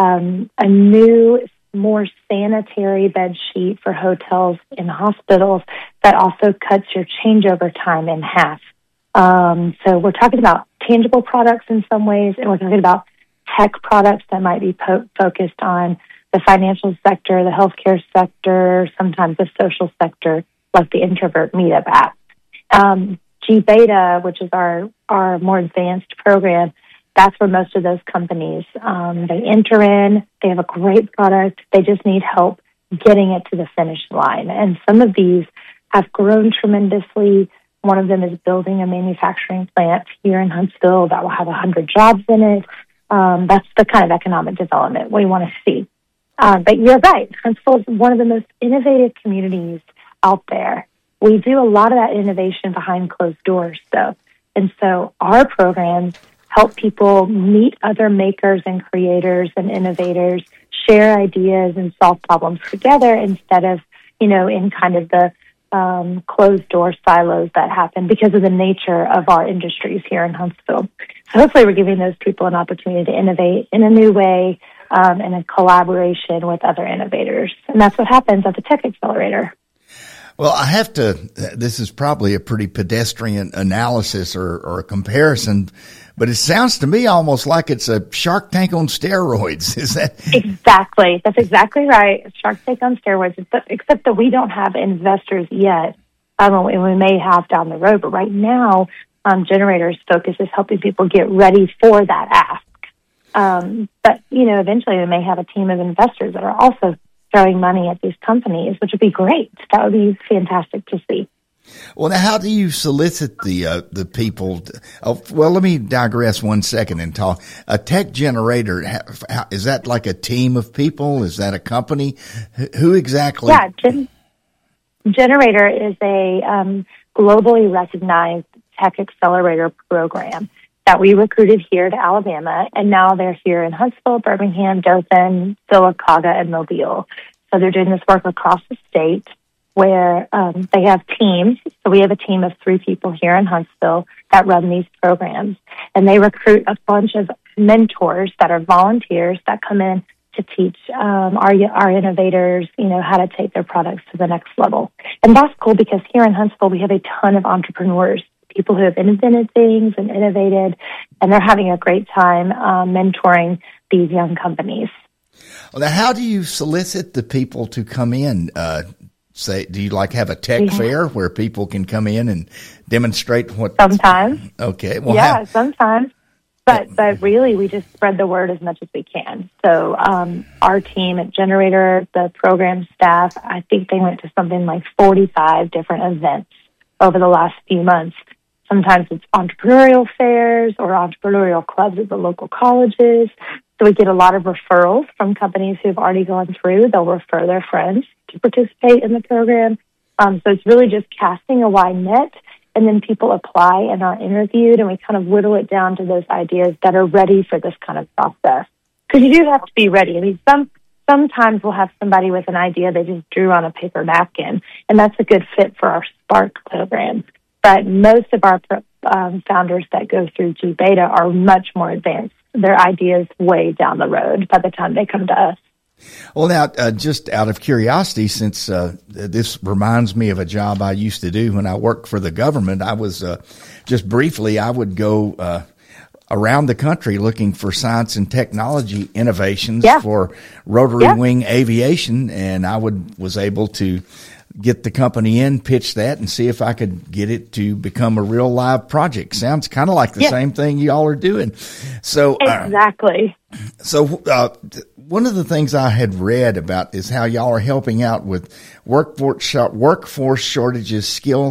new, more sanitary bed sheet for hotels and hospitals that also cuts your changeover time in half. So we're talking about tangible products in some ways, and we're talking about tech products that might be focused on the financial sector, the healthcare sector, sometimes the social sector, like the Introvert Meetup app. G-Beta, which is our more advanced program, that's where most of those companies, they enter in, they have a great product, they just need help getting it to the finish line. And some of these have grown tremendously. One of them is building a manufacturing plant here in Huntsville that will have 100 jobs in it. That's the kind of economic development we want to see. But you're right, Huntsville is one of the most innovative communities out there. We do a lot of that innovation behind closed doors, though. And so our programs help people meet other makers and creators and innovators, share ideas and solve problems together instead of, in kind of the closed door silos that happen because of the nature of our industries here in Huntsville. So hopefully we're giving those people an opportunity to innovate in a new way and in collaboration with other innovators. And that's what happens at the Tech Accelerator. Well, I have to, this is probably a pretty pedestrian analysis or a comparison, but it sounds to me almost like it's a Shark Tank on steroids. Is that? Exactly. That's exactly right. Shark Tank on steroids, except that we don't have investors yet. We may have down the road, but right now, Generator's focus is helping people get ready for that ask. But, eventually we may have a team of investors that are also throwing money at these companies, which would be great. That would be fantastic to see. Well, now, how do you solicit the people? Well, let me digress 1 second and talk. A tech generator, is that like a team of people? Is that a company? Who exactly? Yeah, Generator is a globally recognized tech accelerator program. that we recruited here to Alabama, and now they're here in Huntsville, Birmingham, Dothan, Sylacauga, and Mobile. So they're doing this work across the state where they have teams. So we have a team of 3 people here in Huntsville that run these programs, and they recruit a bunch of mentors that are volunteers that come in to teach our innovators, how to take their products to the next level. And that's cool because here in Huntsville, we have a ton of entrepreneurs, people who have invented things and innovated, and they're having a great time mentoring these young companies. Well, now, how do you solicit the people to come in? Do you have a tech fair where people can come in and demonstrate what? Sometimes. Okay. Well, sometimes. But really, we just spread the word as much as we can. So our team at Generator, the program staff, I think they went to something like 45 different events over the last few months. Sometimes it's entrepreneurial fairs or entrepreneurial clubs at the local colleges. So we get a lot of referrals from companies who've already gone through. They'll refer their friends to participate in the program. So it's really just casting a wide net, and then people apply and are interviewed, and we kind of whittle it down to those ideas that are ready for this kind of process. Because you do have to be ready. I mean, sometimes we'll have somebody with an idea they just drew on a paper napkin, and that's a good fit for our Spark program. But most of our founders that go through G-Beta are much more advanced. Their ideas way down the road by the time they come to us. Well, now, just out of curiosity, since this reminds me of a job I used to do when I worked for the government, I was I would go around the country looking for science and technology innovations for rotary wing aviation, and I was able to get the company in, pitch that, and see if I could get it to become a real live project. Sounds kind of like the same thing you all are doing. So exactly. One of the things I had read about is how y'all are helping out with workforce shortages,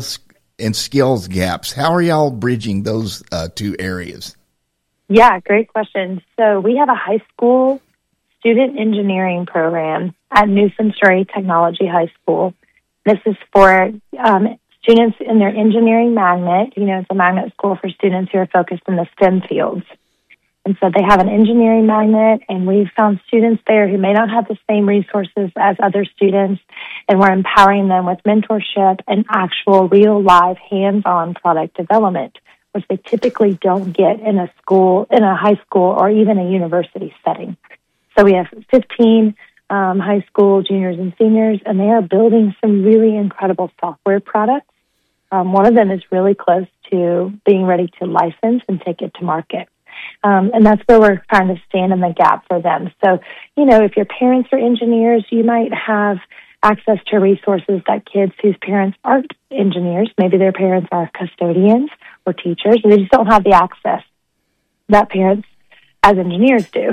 skills gaps. How are y'all bridging those 2 areas? Yeah, great question. So we have a high school student engineering program at Newsom Surrey Technology High School. This is for students in their engineering magnet. It's a magnet school for students who are focused in the STEM fields. And so they have an engineering magnet, and we've found students there who may not have the same resources as other students, and we're empowering them with mentorship and actual real live hands-on product development, which they typically don't get in a high school or even a university setting. So we have 15 high school juniors and seniors, and they are building some really incredible software products. One of them is really close to being ready to license and take it to market. And that's where we're trying to stand in the gap for them. So, if your parents are engineers, you might have access to resources that kids whose parents aren't engineers, maybe their parents are custodians or teachers, and they just don't have the access that parents as engineers do.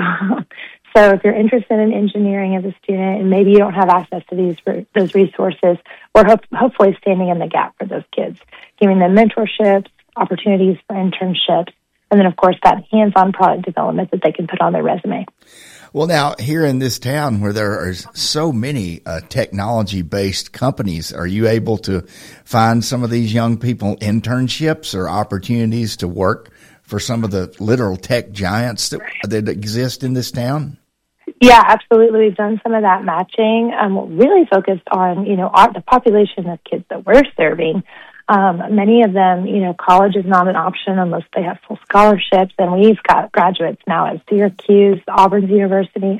So if you're interested in engineering as a student and maybe you don't have access to those resources, we're hopefully standing in the gap for those kids, giving them mentorships, opportunities for internships, and then, of course, that hands-on product development that they can put on their resume. Well, now, here in this town where there are so many technology-based companies, are you able to find some of these young people internships or opportunities to work for some of the literal tech giants that exist in this town? Yeah, absolutely. We've done some of that matching. Really focused on, the population of kids that we're serving. Many of them, college is not an option unless they have full scholarships. And we've got graduates now at Syracuse, Auburn University's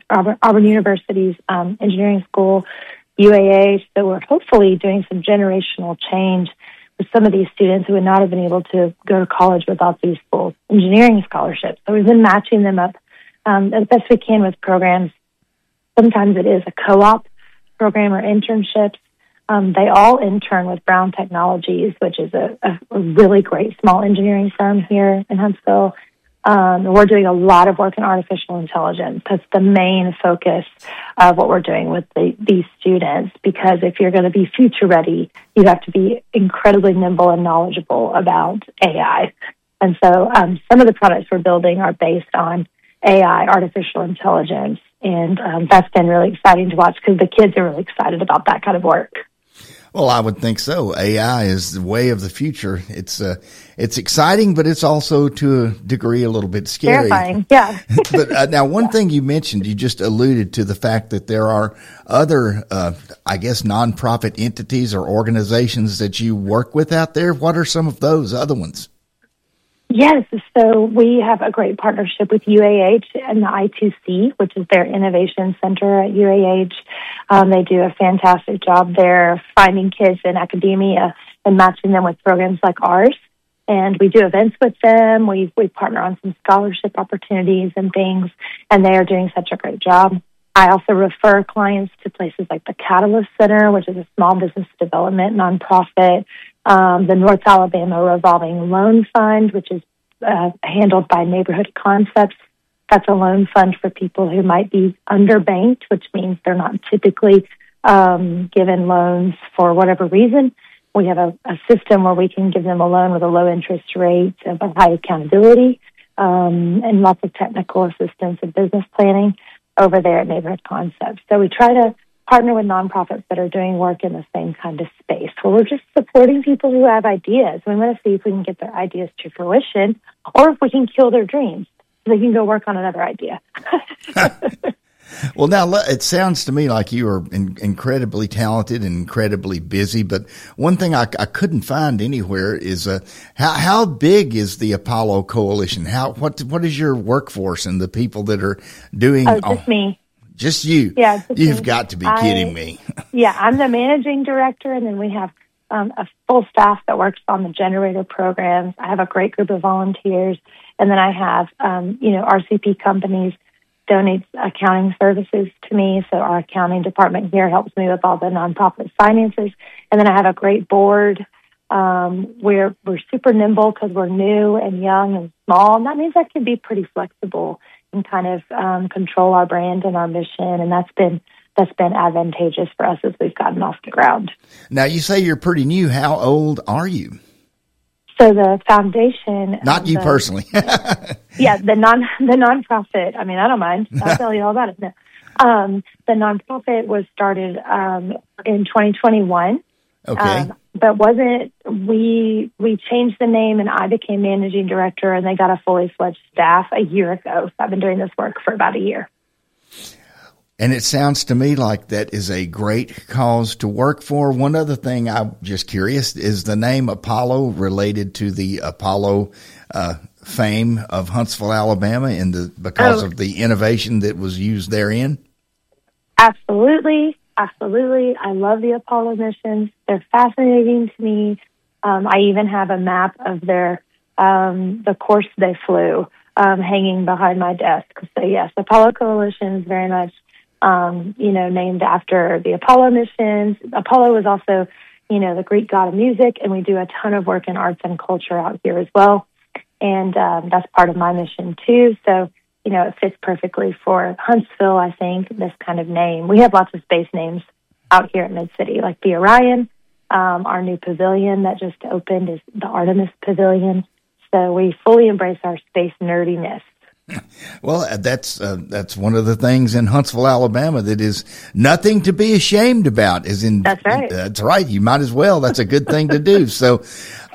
engineering school, UAH. So we're hopefully doing some generational change with some of these students who would not have been able to go to college without these full engineering scholarships. So we've been matching them up as best we can with programs. Sometimes it is a co-op program or internships. They all intern with Brown Technologies, which is a really great small engineering firm here in Huntsville. We're doing a lot of work in artificial intelligence. That's the main focus of what we're doing with these students, because if you're going to be future ready, you have to be incredibly nimble and knowledgeable about AI. And so some of the products we're building are based on AI, artificial intelligence, and that's been really exciting to watch because the kids are really excited about that kind of work. Well, I would think so. AI is the way of the future. It's exciting, but it's also to a degree a little bit scary. Terrifying, yeah. But now, one thing you mentioned, you just alluded to the fact that there are other, I guess, nonprofit entities or organizations that you work with out there. What are some of those other ones? Yes, so we have a great partnership with UAH and the I2C, which is their innovation center at UAH. They do a fantastic job there finding kids in academia and matching them with programs like ours. And we do events with them. We partner on some scholarship opportunities and things, and they are doing such a great job. I also refer clients to places like the Catalyst Center, which is a small business development nonprofit, the North Alabama Revolving Loan Fund, which is handled by Neighborhood Concepts. That's a loan fund for people who might be underbanked, which means they're not typically given loans for whatever reason. We have a system where we can give them a loan with a low interest rate, but high accountability, and lots of technical assistance and business planning over there at Neighborhood Concepts. So we try to partner with nonprofits that are doing work in the same kind of space, where we're just supporting people who have ideas. We want to see if we can get their ideas to fruition, or if we can kill their dreams so they can go work on another idea. Well, now, it sounds to me like you are incredibly talented and incredibly busy, but one thing I couldn't find anywhere is how big is the Apollo Coalition? What is your workforce and the people that are doing? Just me. Just you? Yeah. You've got to be kidding me. Yeah, I'm the managing director, and then we have a full staff that works on the generator programs. I have a great group of volunteers, and then I have, RCP companies donates accounting services to me. So our accounting department here helps me with all the nonprofit finances. And then I have a great board. We're super nimble because we're new and young and small. And that means I can be pretty flexible and kind of control our brand and our mission. And that's been advantageous for us as we've gotten off the ground. Now, you say you're pretty new. How old are you? So the foundation, not you personally. Yeah, the nonprofit. I mean, I don't mind. I'll tell you all about it. No. The nonprofit was started in 2021. Okay. But we changed the name, and I became managing director, and they got a fully fledged staff a year ago. So I've been doing this work for about a year. And it sounds to me like that is a great cause to work for. One other thing I'm just curious, is the name Apollo related to the Apollo fame of Huntsville, Alabama, because of the innovation that was used therein? Absolutely. Absolutely. I love the Apollo missions. They're fascinating to me. I even have a map of the course they flew hanging behind my desk. So yes, Apollo Coalition is very much named after the Apollo missions. Apollo is also, the Greek god of music, and we do a ton of work in arts and culture out here as well. And that's part of my mission too. So, it fits perfectly for Huntsville, I think, this kind of name. We have lots of space names out here at Mid-City, like the Orion. Our new pavilion that just opened is the Artemis Pavilion. So we fully embrace our space nerdiness. Well, that's one of the things in Huntsville, Alabama, that is nothing to be ashamed about. That's right. That's right. You might as well. That's a good thing to do. So,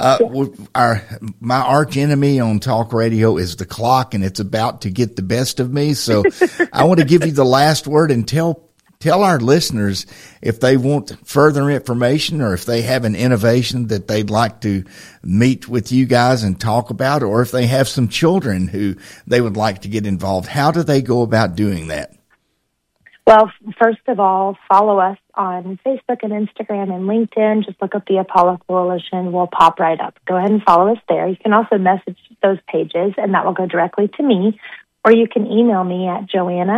my arch enemy on talk radio is the clock, and it's about to get the best of me. So, I want to give you the last word and tell our listeners if they want further information, or if they have an innovation that they'd like to meet with you guys and talk about, or if they have some children who they would like to get involved. How do they go about doing that? Well, first of all, follow us on Facebook and Instagram and LinkedIn. Just look up the Apollo Coalition. We'll pop right up. Go ahead and follow us there. You can also message those pages, and that will go directly to me. Or you can email me at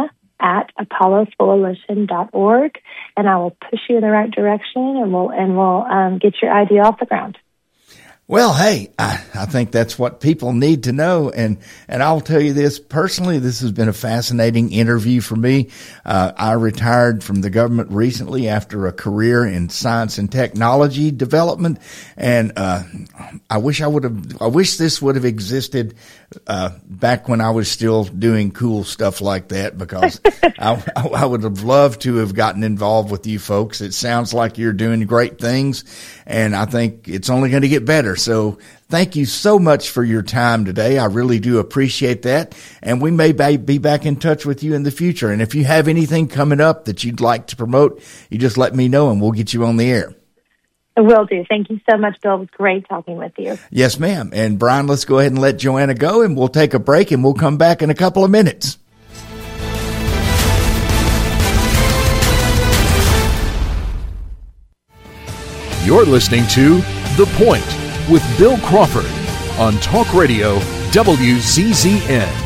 joanna@apollocoalition.org, and I will push you in the right direction, and we'll get your idea off the ground. Well, hey, I think that's what people need to know. And I'll tell you this personally, this has been a fascinating interview for me. I retired from the government recently after a career in science and technology development. And, I wish this would have existed, back when I was still doing cool stuff like that, because I would have loved to have gotten involved with you folks. It sounds like you're doing great things, and I think it's only going to get better. So thank you so much for your time today. I really do appreciate that. And we may be back in touch with you in the future. And if you have anything coming up that you'd like to promote, you just let me know and we'll get you on the air. I will do. Thank you so much, Bill. It was great talking with you. Yes, ma'am. And Brian, let's go ahead and let Joanna go, and we'll take a break, and we'll come back in a couple of minutes. You're listening to The Point with Bill Crawford on Talk Radio WZZN.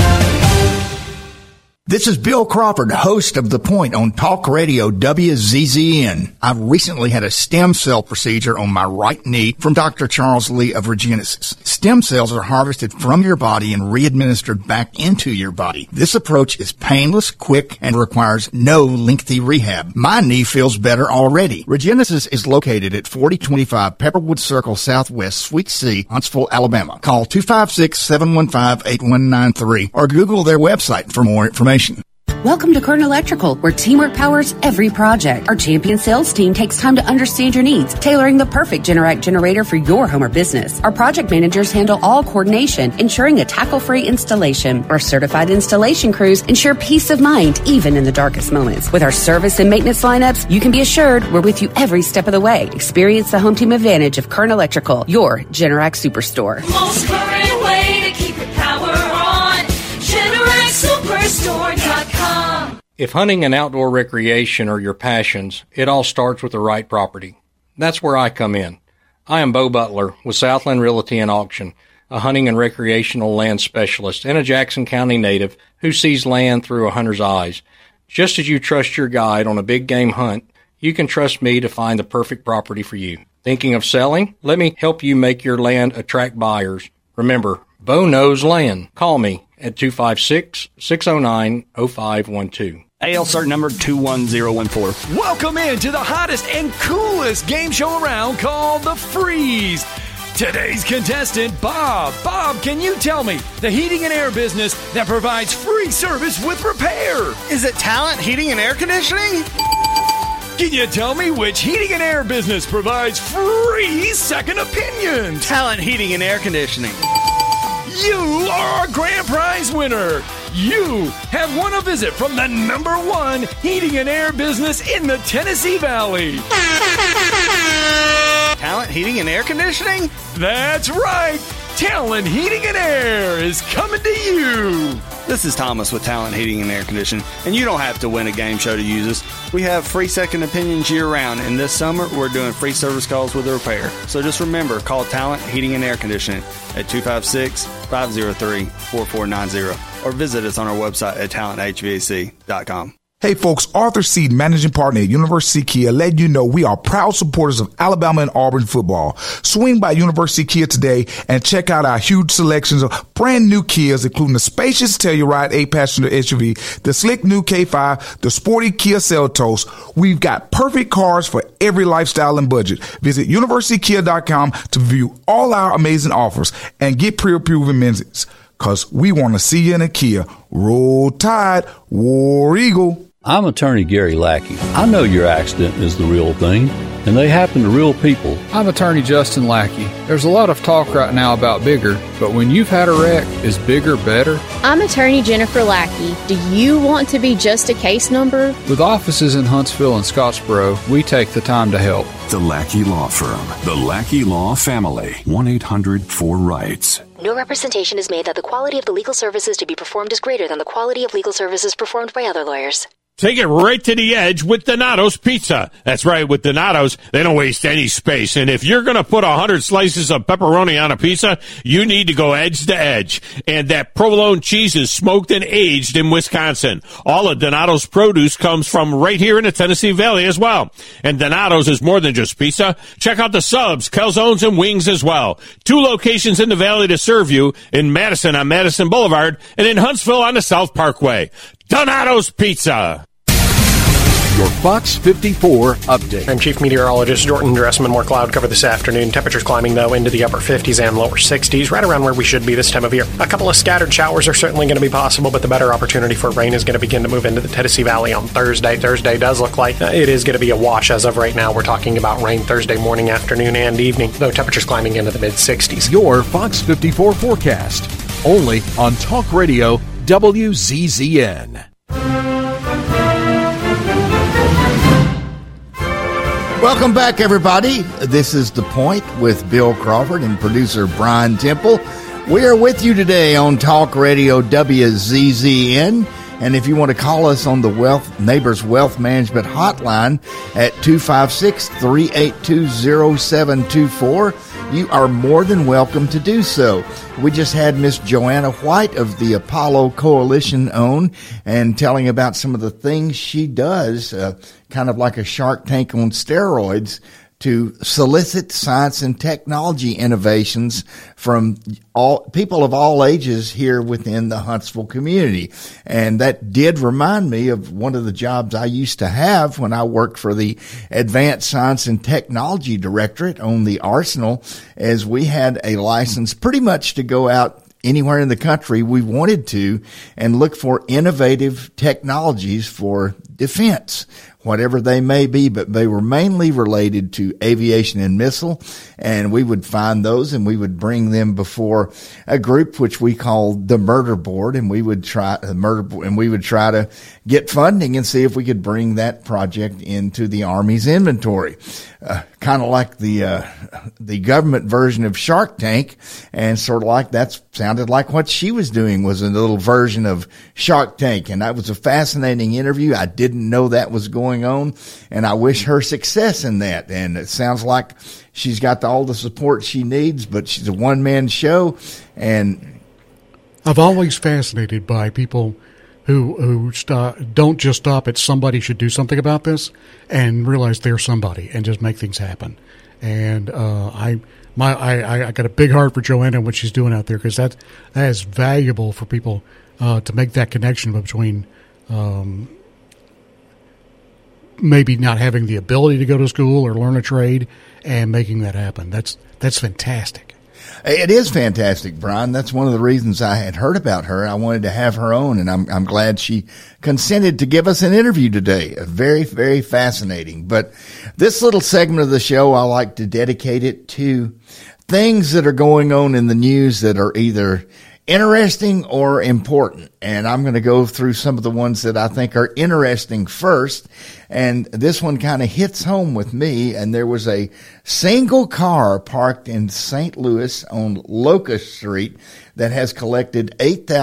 This is Bill Crawford, host of The Point on Talk Radio WZZN. I've recently had a stem cell procedure on my right knee from Dr. Charles Lee of Regenesis. Stem cells are harvested from your body and re-administered back into your body. This approach is painless, quick, and requires no lengthy rehab. My knee feels better already. Regenesis is located at 4025 Pepperwood Circle Southwest, Suite C, Huntsville, Alabama. Call 256-715-8193 or Google their website for more information. Welcome to Kern Electrical, where teamwork powers every project. Our champion sales team takes time to understand your needs, tailoring the perfect Generac generator for your home or business. Our project managers handle all coordination, ensuring a tackle-free installation. Our certified installation crews ensure peace of mind, even in the darkest moments. With our service and maintenance lineups, you can be assured we're with you every step of the way. Experience the home team advantage of Kern Electrical, your Generac Superstore. Most current way to keep your power on. GeneracSuperstore.com. If hunting and outdoor recreation are your passions, it all starts with the right property. That's where I come in. I am Bo Butler with Southland Realty and Auction, a hunting and recreational land specialist and a Jackson County native who sees land through a hunter's eyes. Just as you trust your guide on a big game hunt, you can trust me to find the perfect property for you. Thinking of selling? Let me help you make your land attract buyers. Remember, Bo knows land. Call me at 256-609-0512. AL cert number 21014. Welcome into the hottest and coolest game show around called The Freeze. Today's contestant, Bob. Bob, can you tell me the heating and air business that provides free service with repair? Is it Talent Heating and Air Conditioning? Can you tell me which heating and air business provides free second opinions? Talent Heating and Air Conditioning. You are a grand prize winner. You have won a visit from the #1 heating and air business in the Tennessee Valley. Talent Heating and Air Conditioning? That's right. Talent Heating and Air is coming to you. This is Thomas with Talent Heating and Air Conditioning, and you don't have to win a game show to use us. We have free second opinions year-round, and this summer we're doing free service calls with a repair. So just remember, call Talent Heating and Air Conditioning at 256-503-4490 or visit us on our website at talenthvac.com. Hey folks, Arthur Seed, managing partner at University Kia, letting you know we are proud supporters of Alabama and Auburn football. Swing by University Kia today and check out our huge selections of brand new Kias, including the spacious Telluride 8-passenger SUV, the slick new K5, the sporty Kia Seltos. We've got perfect cars for every lifestyle and budget. Visit universitykia.com to view all our amazing offers and get pre-approved amenities. Cause we want to see you in a Kia. Roll Tide, War Eagle. I'm attorney Gary Lackey. I know your accident is the real thing, and they happen to real people. I'm attorney Justin Lackey. There's a lot of talk right now about bigger, but when you've had a wreck, is bigger better? I'm attorney Jennifer Lackey. Do you want to be just a case number? With offices in Huntsville and Scottsboro, we take the time to help. The Lackey Law Firm. The Lackey Law Family. 1-800-4RIGHTS. No representation is made that the quality of the legal services to be performed is greater than the quality of legal services performed by other lawyers. Take it right to the edge with Donato's Pizza. That's right, with Donato's, they don't waste any space. And if you're going to put 100 slices of pepperoni on a pizza, you need to go edge to edge. And that provolone cheese is smoked and aged in Wisconsin. All of Donato's produce comes from right here in the Tennessee Valley as well. And Donato's is more than just pizza. Check out the subs, calzones, and wings as well. 2 locations in the Valley to serve you, in Madison on Madison Boulevard and in Huntsville on the South Parkway. Donato's Pizza. Your Fox 54 update. I'm Chief Meteorologist Jordan Dressman. More cloud cover this afternoon. Temperatures climbing, though, into the upper 50s and lower 60s, right around where we should be this time of year. A couple of scattered showers are certainly going to be possible, but the better opportunity for rain is going to begin to move into the Tennessee Valley on Thursday. Thursday does look like it is going to be a wash as of right now. We're talking about rain Thursday morning, afternoon, and evening, though temperatures climbing into the mid-60s. Your Fox 54 forecast, only on Talk Radio WZZN. Welcome back, everybody. This is The Point with Bill Crawford and producer Brian Temple. We are with you today on Talk Radio WZZN. And if you want to call us on the Neighbors Wealth Management Hotline at 256-382-0724, you are more than welcome to do so. We just had Miss Joanna White of the Apollo Coalition on and telling about some of the things she does, kind of like a Shark Tank on steroids, to solicit science and technology innovations from all people of all ages here within the Huntsville community. And that did remind me of one of the jobs I used to have when I worked for the Advanced Science and Technology Directorate on the Arsenal, as we had a license pretty much to go out anywhere in the country we wanted to and look for innovative technologies for defense, whatever they may be, but they were mainly related to aviation and missile. And we would find those and we would bring them before a group which we called the Murder Board, and we would try to get funding and see if we could bring that project into the Army's inventory. Kind of like the government version of Shark Tank, and sort of like that sounded like what she was doing was a little version of Shark Tank. And that was a fascinating interview. I didn't know that was going on, and I wish her success in that. And it sounds like she's got all the support she needs, but she's a one-man show. And I've always fascinated by people who don't just stop at somebody should do something about this and realize they're somebody and just make things happen. And I got a big heart for Joanna and what she's doing out there, because that is valuable for people to make that connection between maybe not having the ability to go to school or learn a trade and making that happen. That's fantastic. It is fantastic, Brian. That's one of the reasons I had heard about her. I wanted to have her on, and I'm glad she consented to give us an interview today. Very, very fascinating. But this little segment of the show, I like to dedicate it to things that are going on in the news that are either interesting or important. And I'm going to go through some of the ones that I think are interesting first. And this one kind of hits home with me. And there was a single car parked in St. Louis on Locust Street that has collected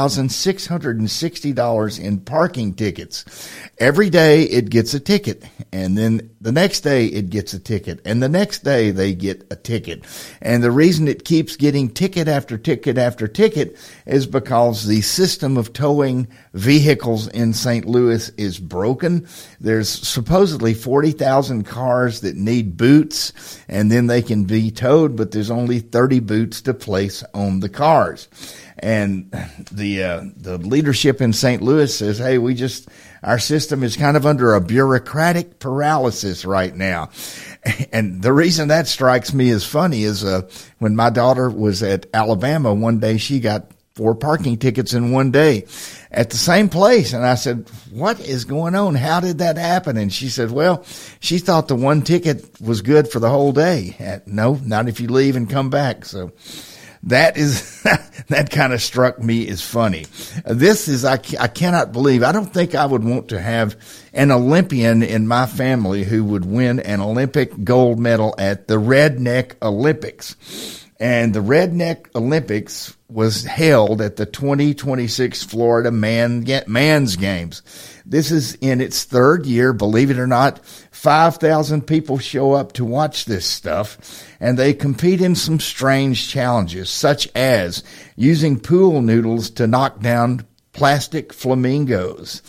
$8,660 in parking tickets. Every day it gets a ticket, and then the next day it gets a ticket, and the next day they get a ticket. And the reason it keeps getting ticket after ticket after ticket is because the system of towing vehicles in St. Louis is broken. There's supposedly 40,000 cars that need boots, and then they can be towed, but there's only 30 boots to place on the cars. And the leadership in St. Louis says, hey, our system is kind of under a bureaucratic paralysis right now. And the reason that strikes me as funny is when my daughter was at Alabama one day, she got 4 parking tickets in one day at the same place. And I said, what is going on? How did that happen? And she said, well, she thought the one ticket was good for the whole day. No, not if you leave and come back. So that kind of struck me as funny. This is, I cannot believe, I don't think I would want to have an Olympian in my family who would win an Olympic gold medal at the Redneck Olympics. And the Redneck Olympics was held at the 2026 Florida Man's Games. This is in its third year. Believe it or not, 5,000 people show up to watch this stuff, and they compete in some strange challenges, such as using pool noodles to knock down plastic flamingos.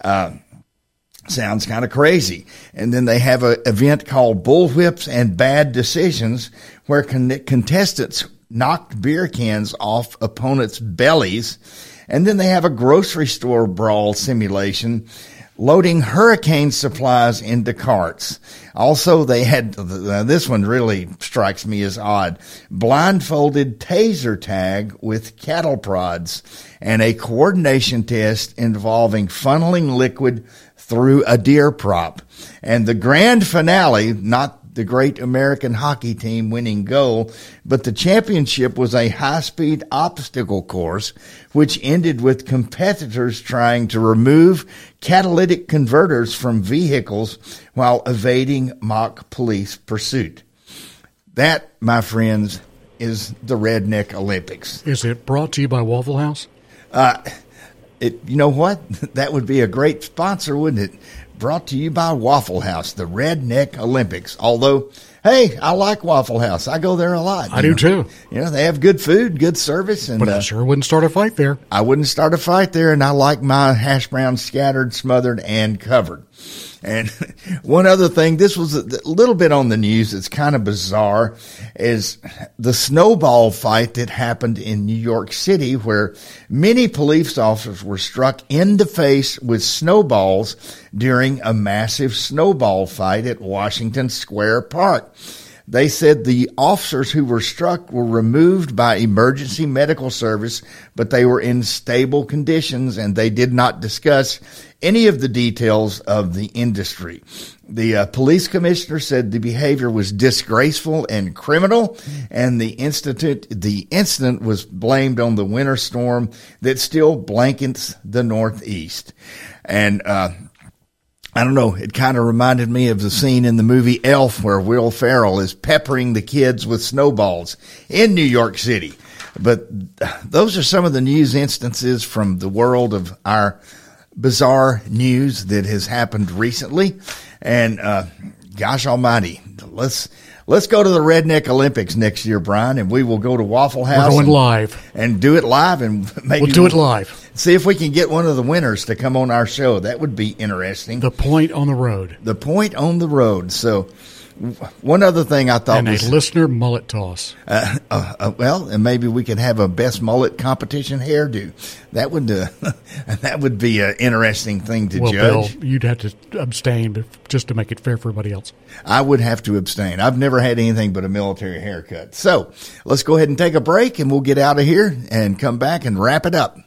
Sounds kind of crazy. And then they have an event called Bullwhips and Bad Decisions, where contestants knocked beer cans off opponents' bellies. And then they have a grocery store brawl simulation, loading hurricane supplies into carts. Also, they had, this one really strikes me as odd, blindfolded taser tag with cattle prods, and a coordination test involving funneling liquid through a deer prop. And the grand finale, not the great American hockey team winning goal, but the championship was a high-speed obstacle course, which ended with competitors trying to remove catalytic converters from vehicles while evading mock police pursuit. That, my friends, is the Redneck Olympics. Is it brought to you by Waffle House? You know what? That would be a great sponsor, wouldn't it? Brought to you by Waffle House, the Redneck Olympics. Although, hey, I like Waffle House. I go there a lot. I do too. You know, they have good food, good service. And, but I sure wouldn't start a fight there. I wouldn't start a fight there, and I like my hash browns scattered, smothered, and covered. And one other thing, this was a little bit on the news, it's kind of bizarre, is the snowball fight that happened in New York City, where many police officers were struck in the face with snowballs during a massive snowball fight at Washington Square Park. They said the officers who were struck were removed by emergency medical service, but they were in stable conditions, and they did not discuss any of the details of the industry. The police commissioner said the behavior was disgraceful and criminal, and the incident was blamed on the winter storm that still blankets the Northeast. And I don't know, it kind of reminded me of the scene in the movie Elf where Will Ferrell is peppering the kids with snowballs in New York City. But those are some of the news instances from the world of our bizarre news that has happened recently. And gosh almighty, let's go to the Redneck Olympics next year, Brian, and we will go to Waffle House. We're going live. And do it live, and maybe we'll do it live. See if we can get one of the winners to come on our show. That would be interesting. The Point on the Road. The Point on the Road. So one other thing I thought and was... And a listener mullet toss. Well, and maybe we could have a best mullet competition hairdo. That would be an interesting thing to judge. Bill, you'd have to abstain just to make it fair for everybody else. I would have to abstain. I've never had anything but a military haircut. So let's go ahead and take a break, and we'll get out of here and come back and wrap it up.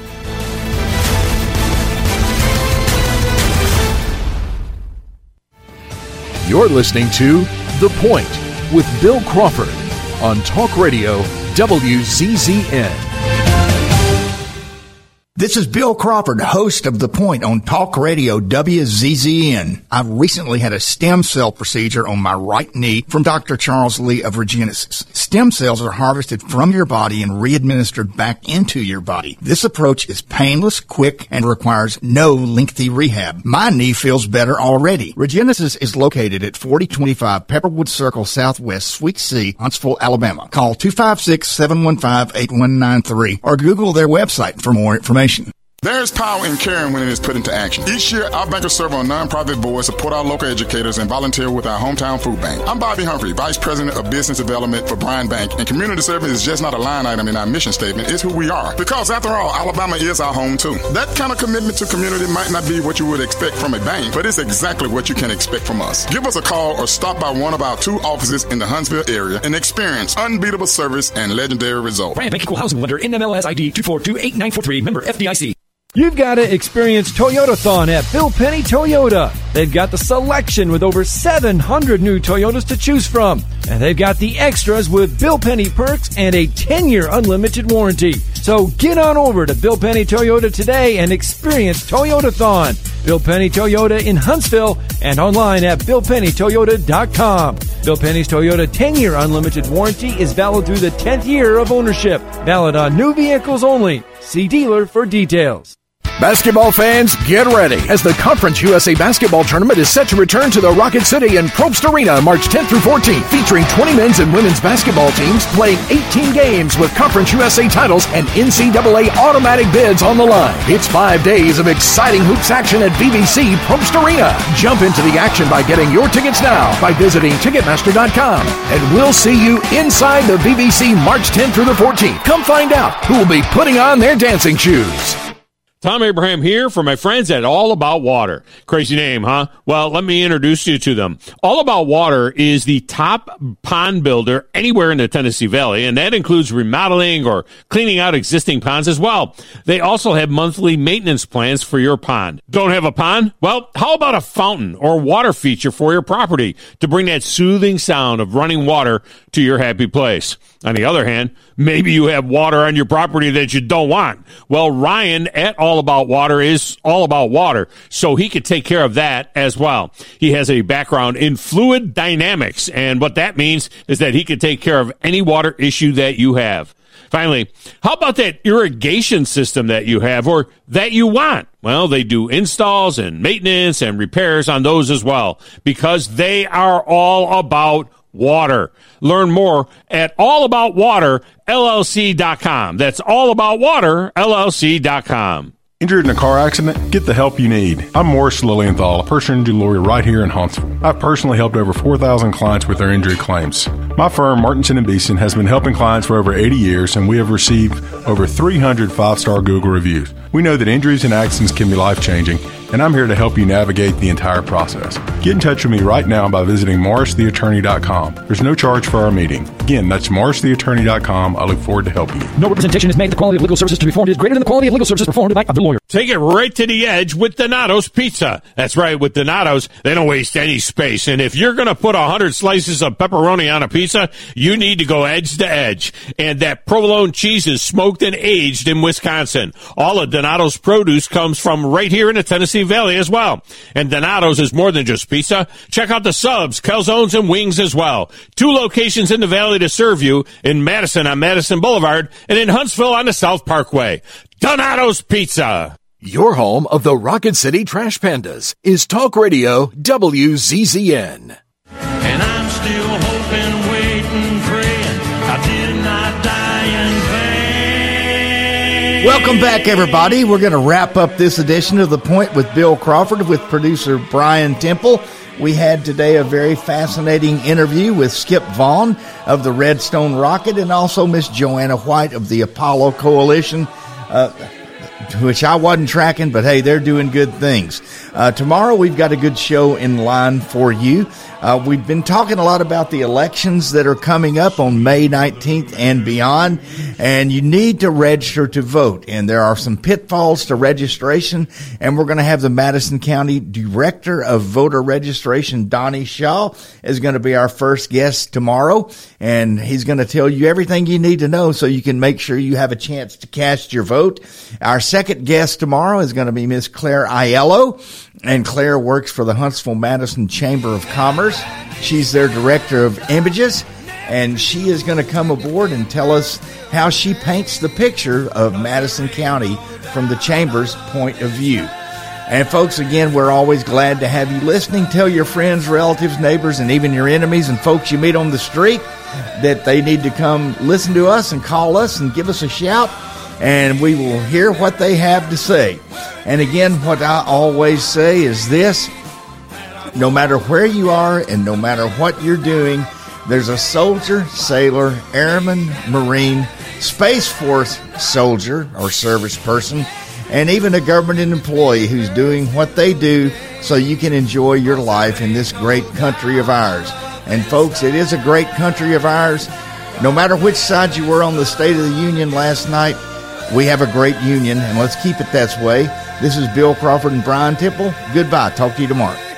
You're listening to The Point with Bill Crawford on Talk Radio WZZN. This is Bill Crawford, host of The Point on Talk Radio WZZN. I recently had a stem cell procedure on my right knee from Dr. Charles Lee of Regenesis. Stem cells are harvested from your body and re-administered back into your body. This approach is painless, quick, and requires no lengthy rehab. My knee feels better already. Regenesis is located at 4025 Pepperwood Circle Southwest, Suite C, Huntsville, Alabama. Call 256-715-8193 or Google their website for more information. There's power in caring when it is put into action. Each year, our bankers serve on nonprofit boards, support our local educators, and volunteer with our hometown food bank. I'm Bobby Humphrey, Vice President of Business Development for Bryan Bank, and community service is just not a line item in our mission statement. It's who we are. Because after all, Alabama is our home too. That kind of commitment to community might not be what you would expect from a bank, but it's exactly what you can expect from us. Give us a call or stop by one of our 2 offices in the Huntsville area and experience unbeatable service and legendary results. Bryan Bank Equal Housing Lender, NMLS ID 2428943, member FDIC. You've got to experience Toyotathon at Bill Penny Toyota. They've got the selection with over 700 new Toyotas to choose from. And they've got the extras with Bill Penny perks and a 10-year unlimited warranty. So get on over to Bill Penny Toyota today and experience Toyotathon. Bill Penny Toyota in Huntsville and online at BillPennyToyota.com. Bill Penny's Toyota 10-year unlimited warranty is valid through the 10th year of ownership. Valid on new vehicles only. See dealer for details. Basketball fans, get ready as the Conference USA Basketball Tournament is set to return to the Rocket City and Probst Arena March 10th through 14th, featuring 20 men's and women's basketball teams playing 18 games with Conference USA titles and NCAA automatic bids on the line. It's 5 days of exciting hoops action at VVC Probst Arena. Jump into the action by getting your tickets now by visiting Ticketmaster.com, and we'll see you inside the VVC March 10th through the 14th. Come find out who will be putting on their dancing shoes. Tom Abraham here for my friends at All About Water. Crazy name, huh? Well, let me introduce you to them. All About Water is the top pond builder anywhere in the Tennessee Valley, and that includes remodeling or cleaning out existing ponds as well. They also have monthly maintenance plans for your pond. Don't have a pond? Well, how about a fountain or water feature for your property to bring that soothing sound of running water to your happy place? On the other hand, maybe you have water on your property that you don't want. Well, Ryan at All About Water is all about water, so he could take care of that as well. He has a background in fluid dynamics, and what that means is that he could take care of any water issue that you have. Finally, how about that irrigation system that you have or that you want? Well, they do installs and maintenance and repairs on those as well, because they are all about water. Learn more at allaboutwaterllc.com. That's allaboutwaterllc.com. Injured in a car accident? Get the help you need. I'm Morris Lilienthal, a personal injury lawyer right here in Huntsville. I've personally helped over 4,000 clients with their injury claims. My firm, Martinson & Beeson, has been helping clients for over 80 years, and we have received over 300 five-star Google reviews. We know that injuries and accidents can be life-changing, and I'm here to help you navigate the entire process. Get in touch with me right now by visiting morristheattorney.com. There's no charge for our meeting. Again, that's morristheattorney.com. I look forward to helping you. No representation is made. The quality of legal services to be performed is greater than the quality of legal services performed by the lawyer. Take it right to the edge with Donato's Pizza. That's right, with Donato's, they don't waste any space. And if you're going to put 100 slices of pepperoni on a pizza, you need to go edge to edge. And that provolone cheese is smoked and aged in Wisconsin. All of Donato's produce comes from right here in the Tennessee Valley as well. And Donato's is more than just pizza. Check out the subs, calzones, and wings as well. 2 locations in the valley to serve you, in Madison on Madison Boulevard and in Huntsville on the South Parkway. Donato's Pizza. Your home of the Rocket City Trash Pandas is Talk Radio WZZN. And I'm still hoping, waiting, praying I did not die in vain. Welcome back, everybody. We're going to wrap up this edition of The Point with Bill Crawford with producer Brian Temple. We had today a very fascinating interview with Skip Vaughn of the Redstone Rocket and also Miss Joanna White of the Apollo Coalition, which I wasn't tracking, but hey, they're doing good things. Tomorrow we've got a good show in line for you. We've been talking a lot about the elections that are coming up on May 19th and beyond, and you need to register to vote. And there are some pitfalls to registration, and we're going to have the Madison County Director of Voter Registration, Donnie Shaw, is going to be our first guest tomorrow, and he's going to tell you everything you need to know so you can make sure you have a chance to cast your vote. Our second guest tomorrow is going to be Miss Claire Aiello, and Claire works for the Huntsville-Madison Chamber of Commerce. She's their Director of Images, and she is going to come aboard and tell us how she paints the picture of Madison County from the Chamber's point of view. And folks, again, we're always glad to have you listening. Tell your friends, relatives, neighbors, and even your enemies and folks you meet on the street that they need to come listen to us and call us and give us a shout, and we will hear what they have to say. And again, what I always say is this: no matter where you are and no matter what you're doing, there's a soldier, sailor, airman, Marine, Space Force soldier or service person, and even a government employee who's doing what they do so you can enjoy your life in this great country of ours. And folks, it is a great country of ours. No matter which side you were on the State of the Union last night, We have a great union, and let's keep it that way. This is Bill Crawford and Brian Tipple. Goodbye. Talk to you tomorrow.